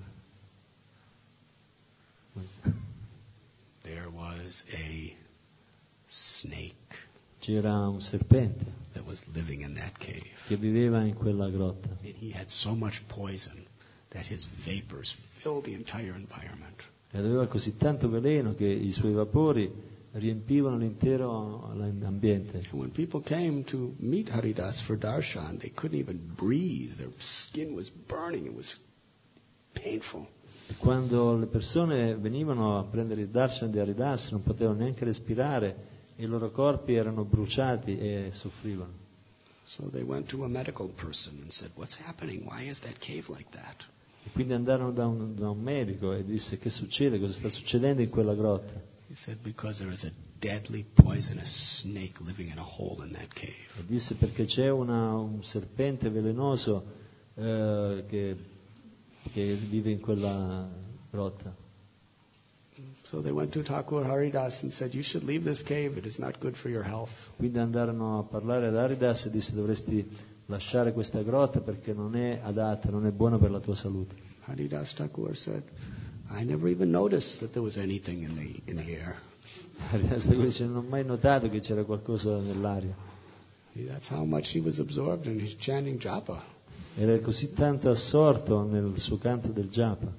There was a snake C'era un serpente that was living in that cave. che viveva in quella grotta And he had so much poison that his vapors filled the entire environment. e aveva così tanto veleno che i suoi vapori riempivano l'intero ambiente. And when people came to meet Haridas for darshan, they couldn't even breathe. Their skin was burning. It was painful. E quando le persone venivano a prendere il darshan di Haridas non potevano neanche respirare e i loro corpi erano bruciati e soffrivano. So they went to a medical person and said, "What's happening? Why is that cave like that?" E quindi andarono da un, da un medico e disse: che succede? Cosa sta succedendo in quella grotta? He said, "Because there is a deadly poisonous snake living in a hole in that cave." E disse: perché c'è una, un serpente velenoso eh, che, che vive in quella grotta. So they went to Thakur Haridas and said, "You should leave this cave. It is not good for your health." Quindi andarono a parlare ad Haridas e disse: dovresti lasciare questa grotta perché non è adatta, non è buona per la tua salute. Haridas Thakur said, I never even noticed that there was anything in the, in the air. Haridas Thakur dice, non ho mai notato che c'era qualcosa nell'aria. That's how much he was absorbed in his chanting japa. Era così tanto assorto nel suo canto del japa.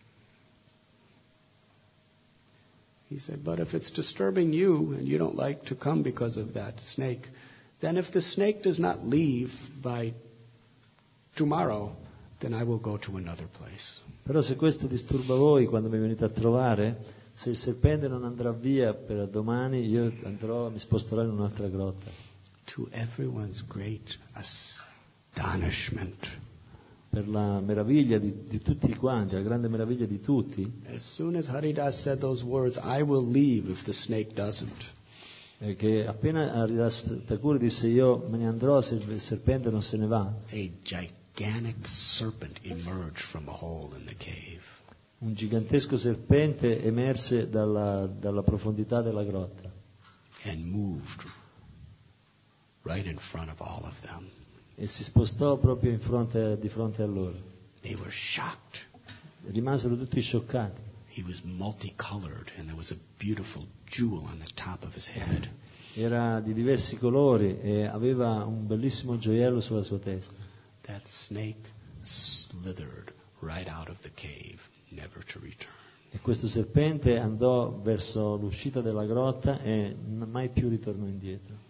He said, but if it's disturbing you and you don't like to come because of that snake, then if the snake does not leave by tomorrow, then I will go to another place. Però se questo disturba voi quando mi venite a trovare, se il serpente non andrà via per domani, io andrò, mi sposterò in un'altra grotta. To everyone's great astonishment, per la meraviglia di, di tutti quanti, la grande meraviglia di tutti, as soon as Haridas said those words, I will leave if the snake doesn't. E che appena Haridas Thakur disse io me ne andrò se il serpente non se ne va, A gigantic serpent emerged from a hole in the cave. Un gigantesco serpente emerse dalla, dalla profondità della grotta And moved right in front of all of them. e si spostò proprio in fronte, di fronte a loro. They were shocked. Rimasero tutti scioccati. He was multicolored and there was a beautiful jewel on the top of his head. Era di diversi colori e aveva un bellissimo gioiello sulla sua testa. That snake slithered right out of the cave, never to return. E questo serpente andò verso l'uscita della grotta e mai più ritornò indietro.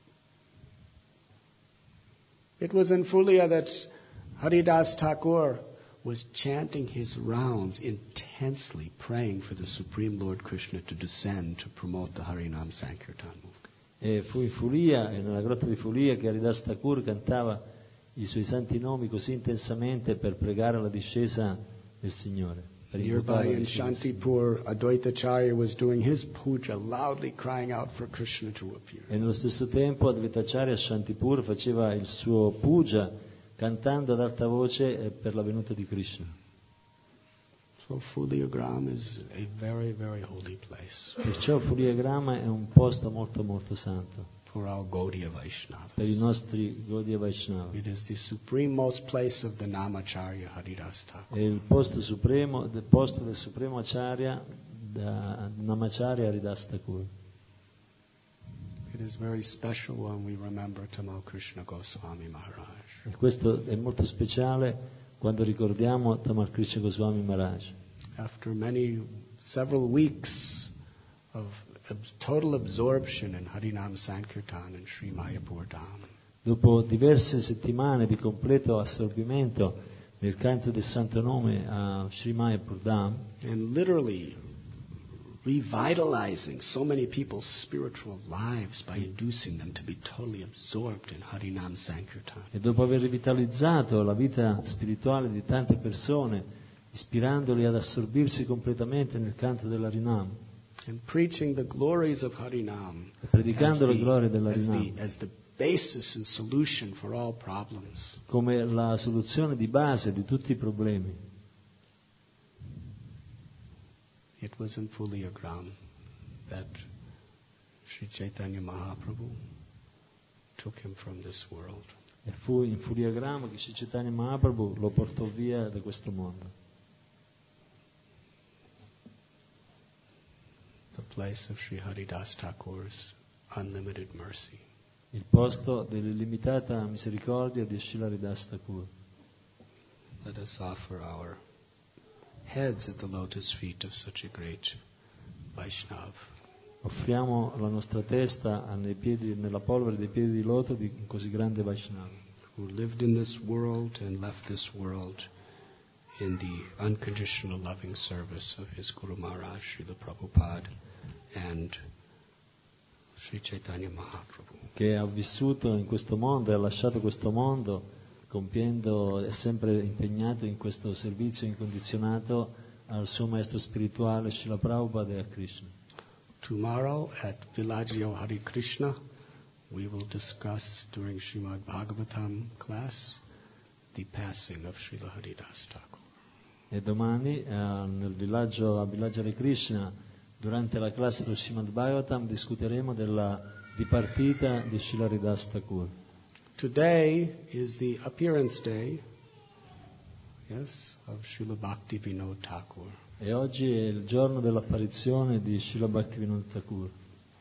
It was in Fulia that Haridas Thakur was chanting his rounds, intensely praying for the Supreme Lord Krishna to descend to promote the Harinam Sankirtan movement. E fu in Fulia, e nella grotta di Fulia, che Haridas Thakur cantava i suoi santi nomi così intensamente per pregare la discesa del Signore. Nearby in Shantipur, Advaita Acharya was doing his puja, loudly crying out for Krishna to appear. E nello stesso tempo Advaita Acharya a Shantipur faceva il suo puja cantando ad alta voce per la venuta di Krishna. So Fuliagram is a very, very holy place. Perciò Fuliagrama è un posto molto molto santo for our Gaudiya Vaishnavas. Per i nostri Gaudiya Vaishnava. It is the supremost place of the Namacharya Haridas Thakur. È il posto supremo, del posto del supremo Acharya, da Namacharya Haridas Thakur. It is very special when we remember Tamal Krishna Goswami Maharaj. E questo è molto speciale quando ricordiamo Tamal Krishna Goswami Maharaj. After many, several weeks of total absorption in Harinam Sankirtan and Sri Mayapur Dham. Dopo diverse settimane di completo assorbimento nel canto del Santo Nome a Sri Mayapur Dham, and literally revitalizing so many people's spiritual lives by inducing them to be totally absorbed in Harinam Sankirtan. E dopo aver rivitalizzato la vita spirituale di tante persone, ispirandoli ad assorbirsi completamente nel canto dell'Harinam, and preaching the glories of Harinam e predicando as le the, glorie as, dell'Harinam the, as the basis and solution for all problems. come la soluzione di base di tutti i problemi. It was in Fuliagram that Sri Chaitanya Mahaprabhu took him from this world. E fu in Fuliagrama che Sri Chaitanya Mahaprabhu lo portò via da questo mondo. The place of Sri Haridas Thakur's unlimited mercy. Il posto dell'illimitata misericordia di Srila Haridas Thakur. Let us offer our heads at the lotus feet of such a great Vaishnav. Offriamo la nostra testa nei piedi, nella polvere dei piedi di loto di un così grande Vaishnava, who lived in this world and left this world in the unconditional loving service of his Guru Maharaj, Srila Prabhupada, and Sri Chaitanya Mahaprabhu. che ha vissuto in questo mondo e ha lasciato questo mondo compiendo, è sempre impegnato in questo servizio incondizionato al suo maestro spirituale Srila Prabhupada e a Krishna. Tomorrow at Villaggio Hare Krishna, we will discuss during Srimad Bhagavatam class the passing of Srila Haridas Thakur. E domani eh, nel villaggio a Villaggio Hare Krishna, durante la classe dello Srimad Bhagavatam, discuteremo della dipartita di Srila Haridas Thakur. Today is the appearance day, yes, of Srila Bhakti Vinod Thakur. E oggi è il giorno dell'apparizione di Srila Bhaktivinoda Thakur.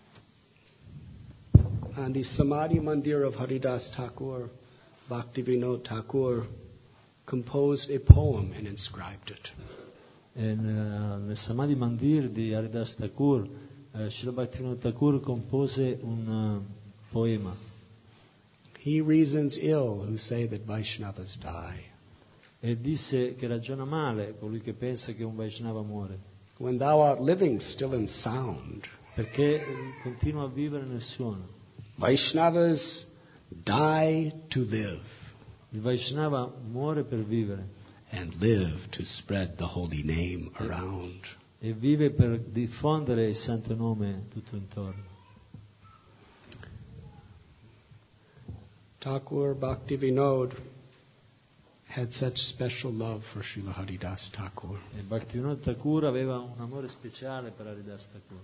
On the Samadhi Mandir of Haridas Thakur, Bhaktivinoda Thakur composed a poem and inscribed it. E nel, nel Samadhi Mandir di Haridas Thakur, eh, Srila Bhaktivinoda Thakur compose un uh, poema. He reasons ill who say that Vaishnavas die. E disse che ragiona male colui che pensa che un Vaishnava muore, When thou art living still in sound, perché continua a vivere nel suono. Vaishnavas die to live, Il Vaishnava muore per vivere and live to spread the holy name around. e vive per diffondere il santo nome tutto intorno. Thakur Bhaktivinoda had such special love for Srila Haridas Thakur. E Bhaktivinoda Thakur aveva un amore speciale per Haridas Thakur.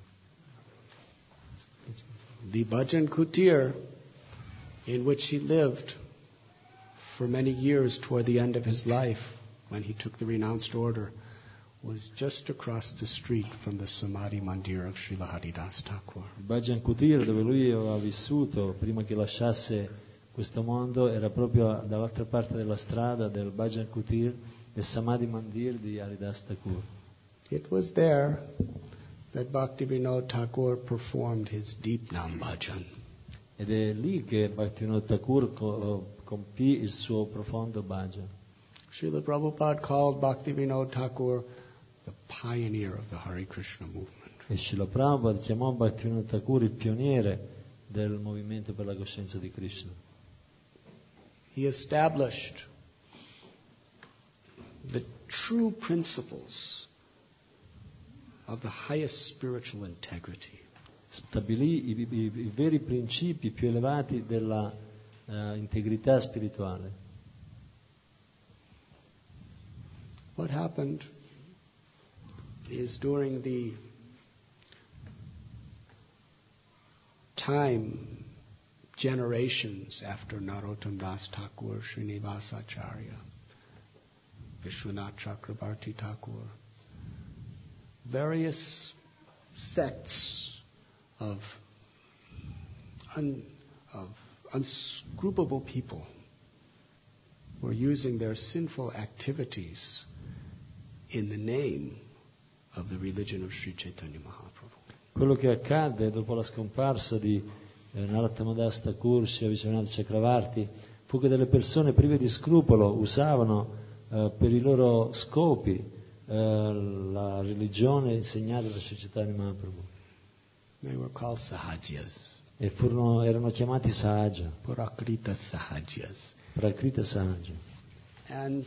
The Bhajan Kutir, in which he lived for many years toward the end of his life, when he took the renounced order, was just across the street from the Samadhi Mandir of Srila Haridas Thakur. Il Bhajan Kutir, dove lui aveva vissuto prima che lasciasse questo mondo, era proprio dall'altra parte della strada del Bhajan Kutir, del Samadhi Mandir di Haridas Thakur. It was there that Bhaktivinoda Thakur performed his Deep Nam Bhajan. Ed è lì che Bhaktivinoda Thakur co- compì il suo profondo bhajan. Srila Prabhupada called Bhaktivinoda Thakur the pioneer of the Hare Krishna movement. E Srila Prabhupada chiamò Bhaktivinoda Thakur il pioniere del movimento per la coscienza di Krishna. He established the true principles of the highest spiritual integrity. Stabilì i, i, i veri principi più elevati della uh, integrità spirituale. What happened is during the time, generations after Narottam Das Thakur, Srinivasacharya, Vishwanath Chakrabarti Thakur, various sects of, un, of unscrupulous people were using their sinful activities in the name of the religion of Sri Chaitanya Mahaprabhu. Quello che accadde dopo la scomparsa di eh, Narottam Das Thakur, Sri Vishwanath Chakravarti, fu che delle persone prive di scrupolo usavano eh, per i loro scopi eh, la religione insegnata da Sri Chaitanya Mahaprabhu. They were called Sahajas, E furono, erano chiamati Sahaja, Prakrita Sahajas. Prakrita Sahaja. And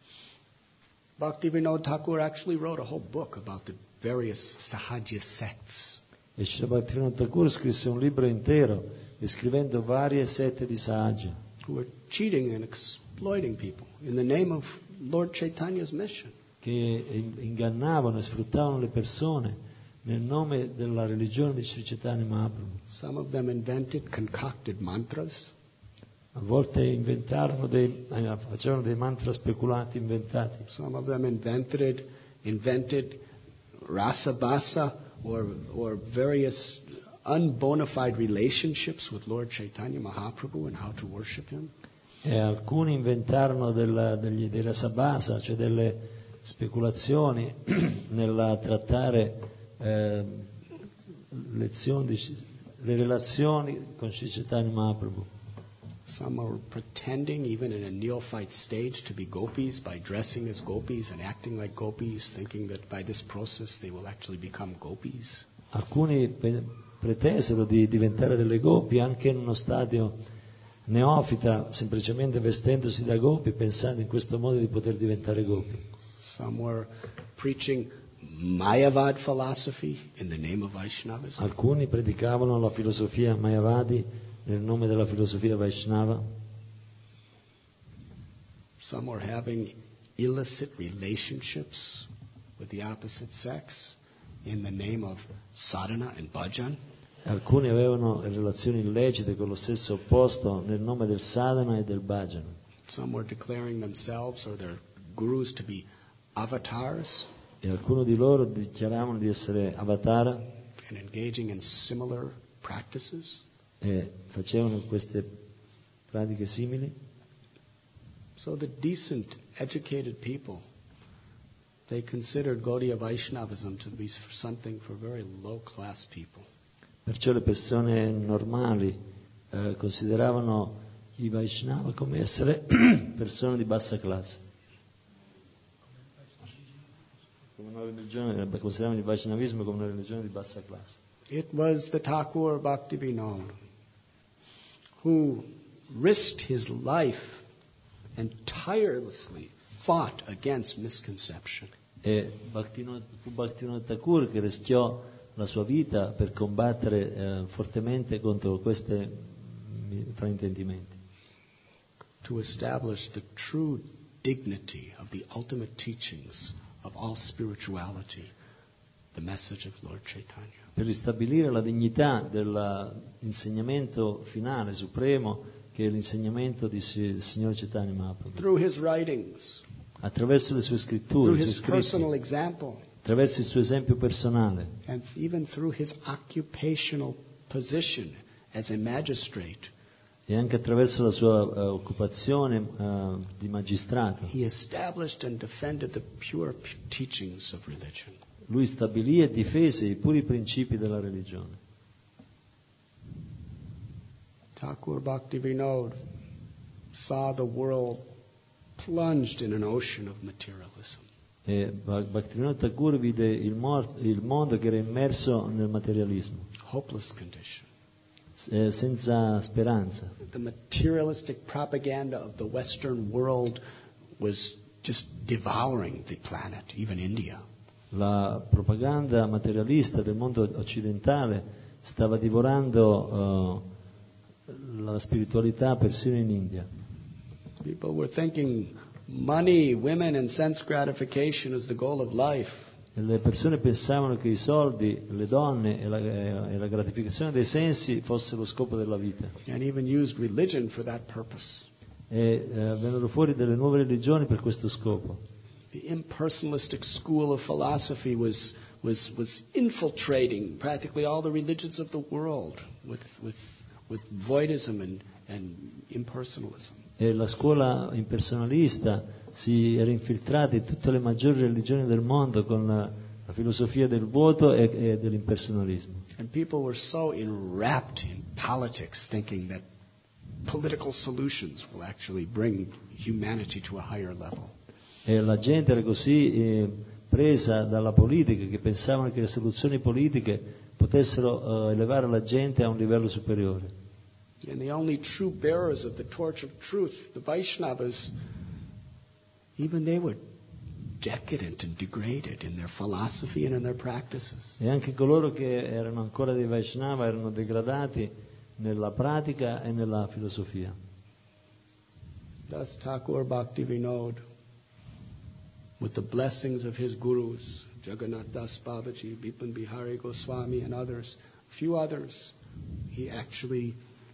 Bhaktivinoda Thakur actually wrote a whole book about the various Sahaja sects. E Srila Bhaktivinoda Thakur scrisse un libro intero descrivendo varie sette di Sahaja Who were cheating and exploiting people in the name of Lord Chaitanya's mission. che ingannavano e sfruttavano le persone nel nome della religione di Sri Chaitanya Mahaprabhu. Some of them invented, concocted mantras. A volte inventarono dei, eh, facevano dei mantra speculati inventati. Some of them invented, invented rasa basa or, or various unbona fide relationships with Lord Chaitanya Mahaprabhu and how to worship him. E alcuni inventarono del, degli, dei rasabasa, cioè delle speculazioni nel trattare eh, lezioni di, le relazioni con Sri Chaitanya Mahaprabhu. Some are pretending, even in a neophyte stage, to be gopis by dressing as gopis and acting like gopis, thinking that by this process they will actually become gopis. Alcuni pe- pretesero di diventare delle gopi anche in uno stadio neofita, semplicemente vestendosi da gopi, pensando in questo modo di poter diventare gopi. Some were preaching Mayavad philosophy in the name of Vaishnavism. Alcuni predicavano la filosofia Mayavadi nel nome della filosofia Vaishnava. Some were having illicit relationships with the opposite sex in the name of sadhana and bhajan. Alcuni avevano relazioni illecite con lo stesso opposto nel nome del sadhana e del bhajan. Some were declaring themselves or their gurus to be avatars. E alcuni di loro dichiaravano di essere avatara and engaging in similar practices. e facevano queste pratiche simili. So the decent, educated people, they considered Gaudiya Vaishnavism to be something for very low-class people. Perciò le persone normali eh, consideravano i Vaishnava come essere persone di bassa classe. Come una religione, consideravano il Vaishnavismo come una religione di bassa classe. It was the Thakur Bhaktivinoda who risked his life and tirelessly fought against misconception. E Bhaktivinoda, fu Bhaktivinoda Thakur che rischiò la sua vita per combattere eh, fortemente contro questi fraintendimenti. To establish the true dignity of the ultimate teachings of all spirituality, the message of Lord Chaitanya. Per ristabilire la dignità dell'insegnamento finale, supremo, che è l'insegnamento del Signore Chaitanya Mahaprabhu. Through his writings, Attraverso le sue scritture, through i his suoi personal scritti, example, attraverso il suo esempio personale and even through his occupational position as a magistrate, e anche attraverso la sua uh, occupazione uh, di magistrato. he established and defended the pure p- teachings of religion. Lui stabilì e difese i puri principi della religione. Thakur Bhaktivinoda saw the world plunged in an ocean of materialism. E Bhaktivinoda Thakur vide il, mor- il mondo che era immerso nel materialismo, Hopeless condition. eh, senza speranza. The materialistic propaganda of the Western world was just devouring the planet, even India. La propaganda materialista del mondo occidentale stava divorando uh, la spiritualità persino in India. People were thinking money, women, and sense gratification is the goal of life. E le persone pensavano che i soldi, le donne e la, e la gratificazione dei sensi fossero lo scopo della vita. And even used religion for that purpose. E eh, vennero fuori delle nuove religioni per questo scopo. The impersonalistic school of philosophy was, was, was infiltrating practically all the religions of the world with, with, with voidism and, and impersonalism. E la scuola impersonalista si era infiltrata in tutte le maggiori religioni del mondo con la, la filosofia del vuoto e, e dell'impersonalismo. And people were so enwrapped in politics, thinking that political solutions will actually bring humanity to a higher level. E la gente era così eh, presa dalla politica che pensavano che le soluzioni politiche potessero eh, elevare la gente a un livello superiore. And the only true bearers of the torch of truth, the Vaishnavas, even they were decadent and degraded in their philosophy and in their practices. E anche coloro che erano ancora dei Vaishnava erano degradati nella pratica e nella filosofia. Thus Thakur Bhaktivinoda, with the blessings of his gurus, Jagannath Das Babaji, Bipin Bihari Goswami, and others, a few others, he actually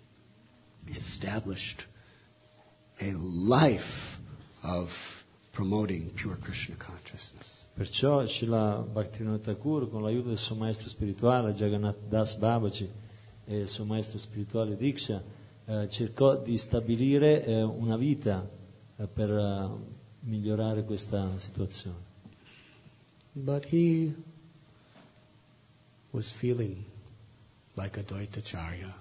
established a life of promoting pure Krishna consciousness. Perciò Srila Bhaktivinoda Thakur, con l'aiuto del suo maestro spirituale Jagannath Das Babaji e il suo maestro spirituale Diksha, eh, cercò di stabilire eh, una vita eh, per eh, migliorare questa situazione. But he was feeling like Advaitacharya,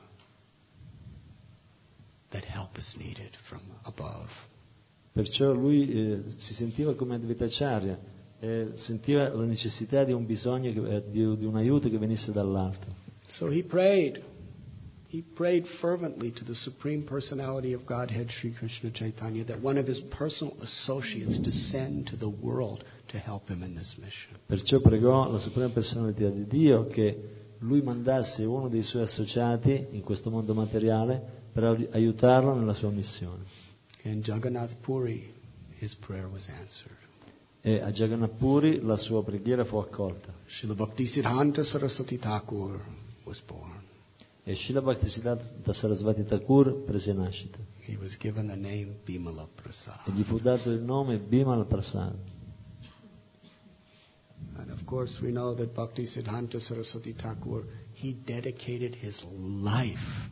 that help is needed from above. Perciò lui eh, si sentiva come Advaitacharya e sentiva la necessità di un bisogno, che, eh, di, di un aiuto che venisse dall'alto. So he prayed. He prayed fervently to the Supreme Personality of Godhead, Sri Krishna Chaitanya, that one of his personal associates descend to the world to help him in this mission. Perciò pregò la Suprema Personalità di Dio che lui mandasse uno dei suoi associati in questo mondo materiale per aiutarlo nella sua missione. In Jagannath Puri, his prayer was answered. E a Jagannath Puri la sua preghiera fu accolta. Srila Bhaktisiddhanta Saraswati Thakur was born. E Srila Bhaktisiddhanta Sarasvati Thakur prese nascita. He was given the name Bimala Prasad. E gli fu dato il nome Bimala Prasad. course, we know that Bhaktisiddhanta Saraswati Thakur, he dedicated his life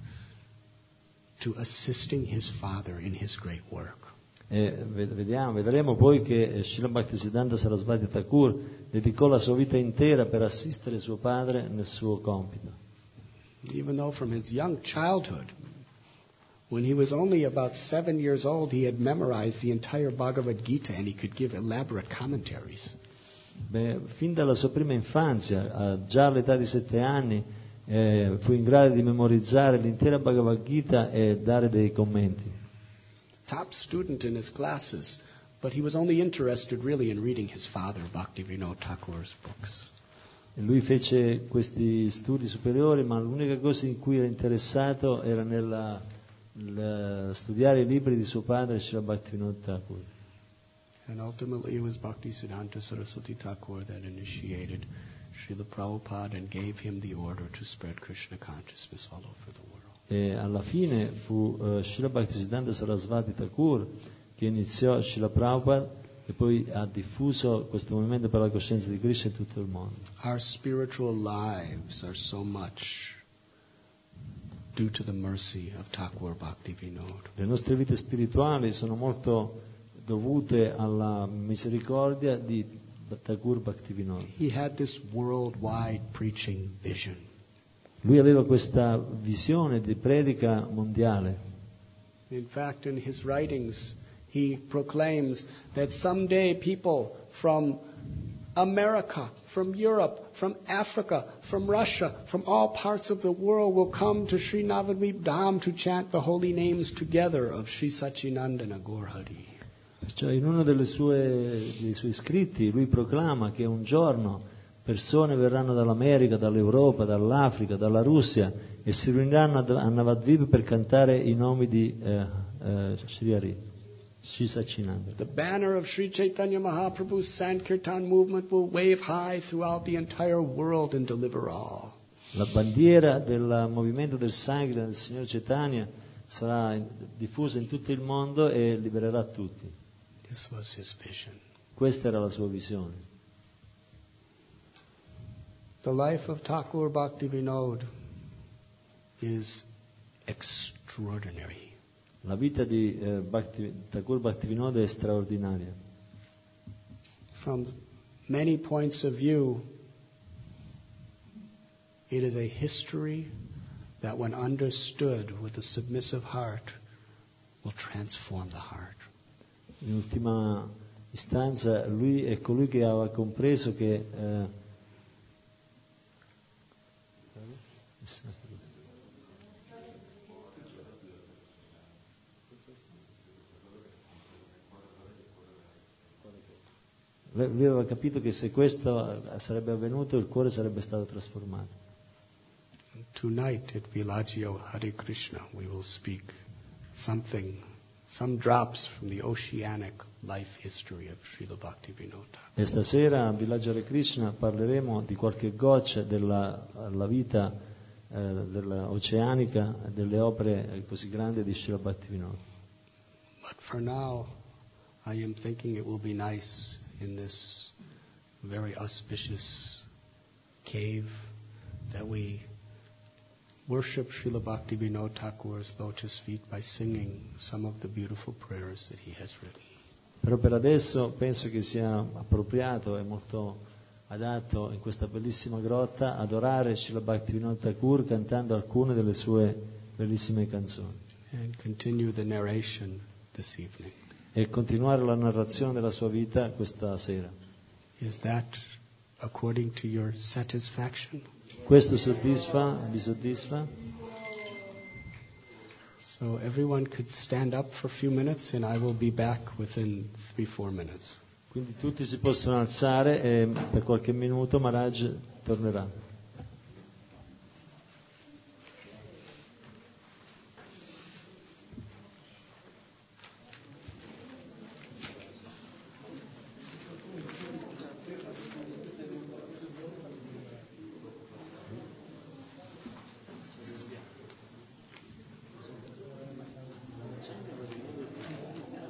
to assisting his father in his great work. E vediamo, vedremo poi che Srila Bhaktisiddhanta Sarasvati Thakur dedicò la sua vita intera per assistere suo padre nel suo compito. Even though from his young childhood, when he was only about seven years old, he had memorized the entire Bhagavad Gita and he could give elaborate commentaries. Beh, fin dalla sua prima infanzia, già all'età di sette anni, eh, fu in grado di memorizzare l'intera Bhagavad Gita e dare dei commenti. Top student in his classes, but he was only interested really in reading his father, Bhaktivinoda Thakur's books. E lui fece questi studi superiori, ma l'unica cosa in cui era interessato era nella, nel studiare i libri di suo padre, Srila Bhaktivinoda Thakur. And ultimately it was Bhaktisiddhanta Saraswati Thakur that initiated Srila Prabhupada and gave him the order to spread Krishna consciousness all over the world. E alla fine fu uh, Srila Bhaktisiddhanta Sarasvati Thakur che iniziò Srila Prabhupada e poi ha diffuso questo movimento per la coscienza di Krishna in tutto il mondo. Our spiritual lives are so much due to the mercy of Thakur Bhaktivinoda. Le nostre vite spirituali sono molto dovute alla misericordia di Thakur Bhaktivinoda. He had this worldwide preaching vision. Lui aveva questa visione di predica mondiale. In fact, in his writings, he proclaims that someday people from America, from Europe, from Africa, from Russia, from all parts of the world will come to Sri Navadvip Dham to chant the holy names together of Sri Sachinandana Gaur Hari. Cioè, in uno delle sue, dei suoi scritti lui proclama che un giorno persone verranno dall'America, dall'Europa, dall'Africa, dalla Russia e si riuniranno a Navadvip per cantare i nomi di eh, eh, Sri Hari, Sri Sachinanda. The banner of Sri Chaitanya Mahaprabhu's Sankirtan movement will wave high throughout the entire world and deliver all. La bandiera del movimento del Sankirtan del Signore Chaitanya sarà diffusa in tutto il mondo e libererà tutti. This was his vision. Questa era la sua visione. The life of Thakur Bhaktivinoda is extraordinary. La vita di eh, Bhakti, Thakur Bhaktivinoda è straordinaria. From many points of view, it is a history that when understood with a submissive heart will transform the heart. In ultima istanza, lui è colui che aveva compreso che eh, lui aveva capito che se questo sarebbe avvenuto il cuore sarebbe stato trasformato. Tonight at Villaggio Hare Krishna we will speak something, some drops from the oceanic life history of Srila Bhaktivinoda. E stasera a Villaggio Hare Krishna parleremo di qualche goccia della la vita eh, dell'oceanica, delle opere così grandi di Srila Bhaktivinoda. But for now, I am thinking it will be nice in this very auspicious cave that we worship Srila Bhaktivinoda Thakur's lotus feet by singing some of the beautiful prayers that he has written. Però per adesso penso che sia appropriato e molto adatto in questa bellissima grotta adorare Srila Bhaktivinoda Thakur cantando alcune delle sue bellissime canzoni. And continue the narration this evening. E continuare la narrazione della sua vita questa sera. Is that according to your satisfaction? Questo soddisfa, vi soddisfa? So everyone could stand up for a few minutes and I will be back within three, four minutes. Quindi tutti si possono alzare e per qualche minuto Maharaj tornerà.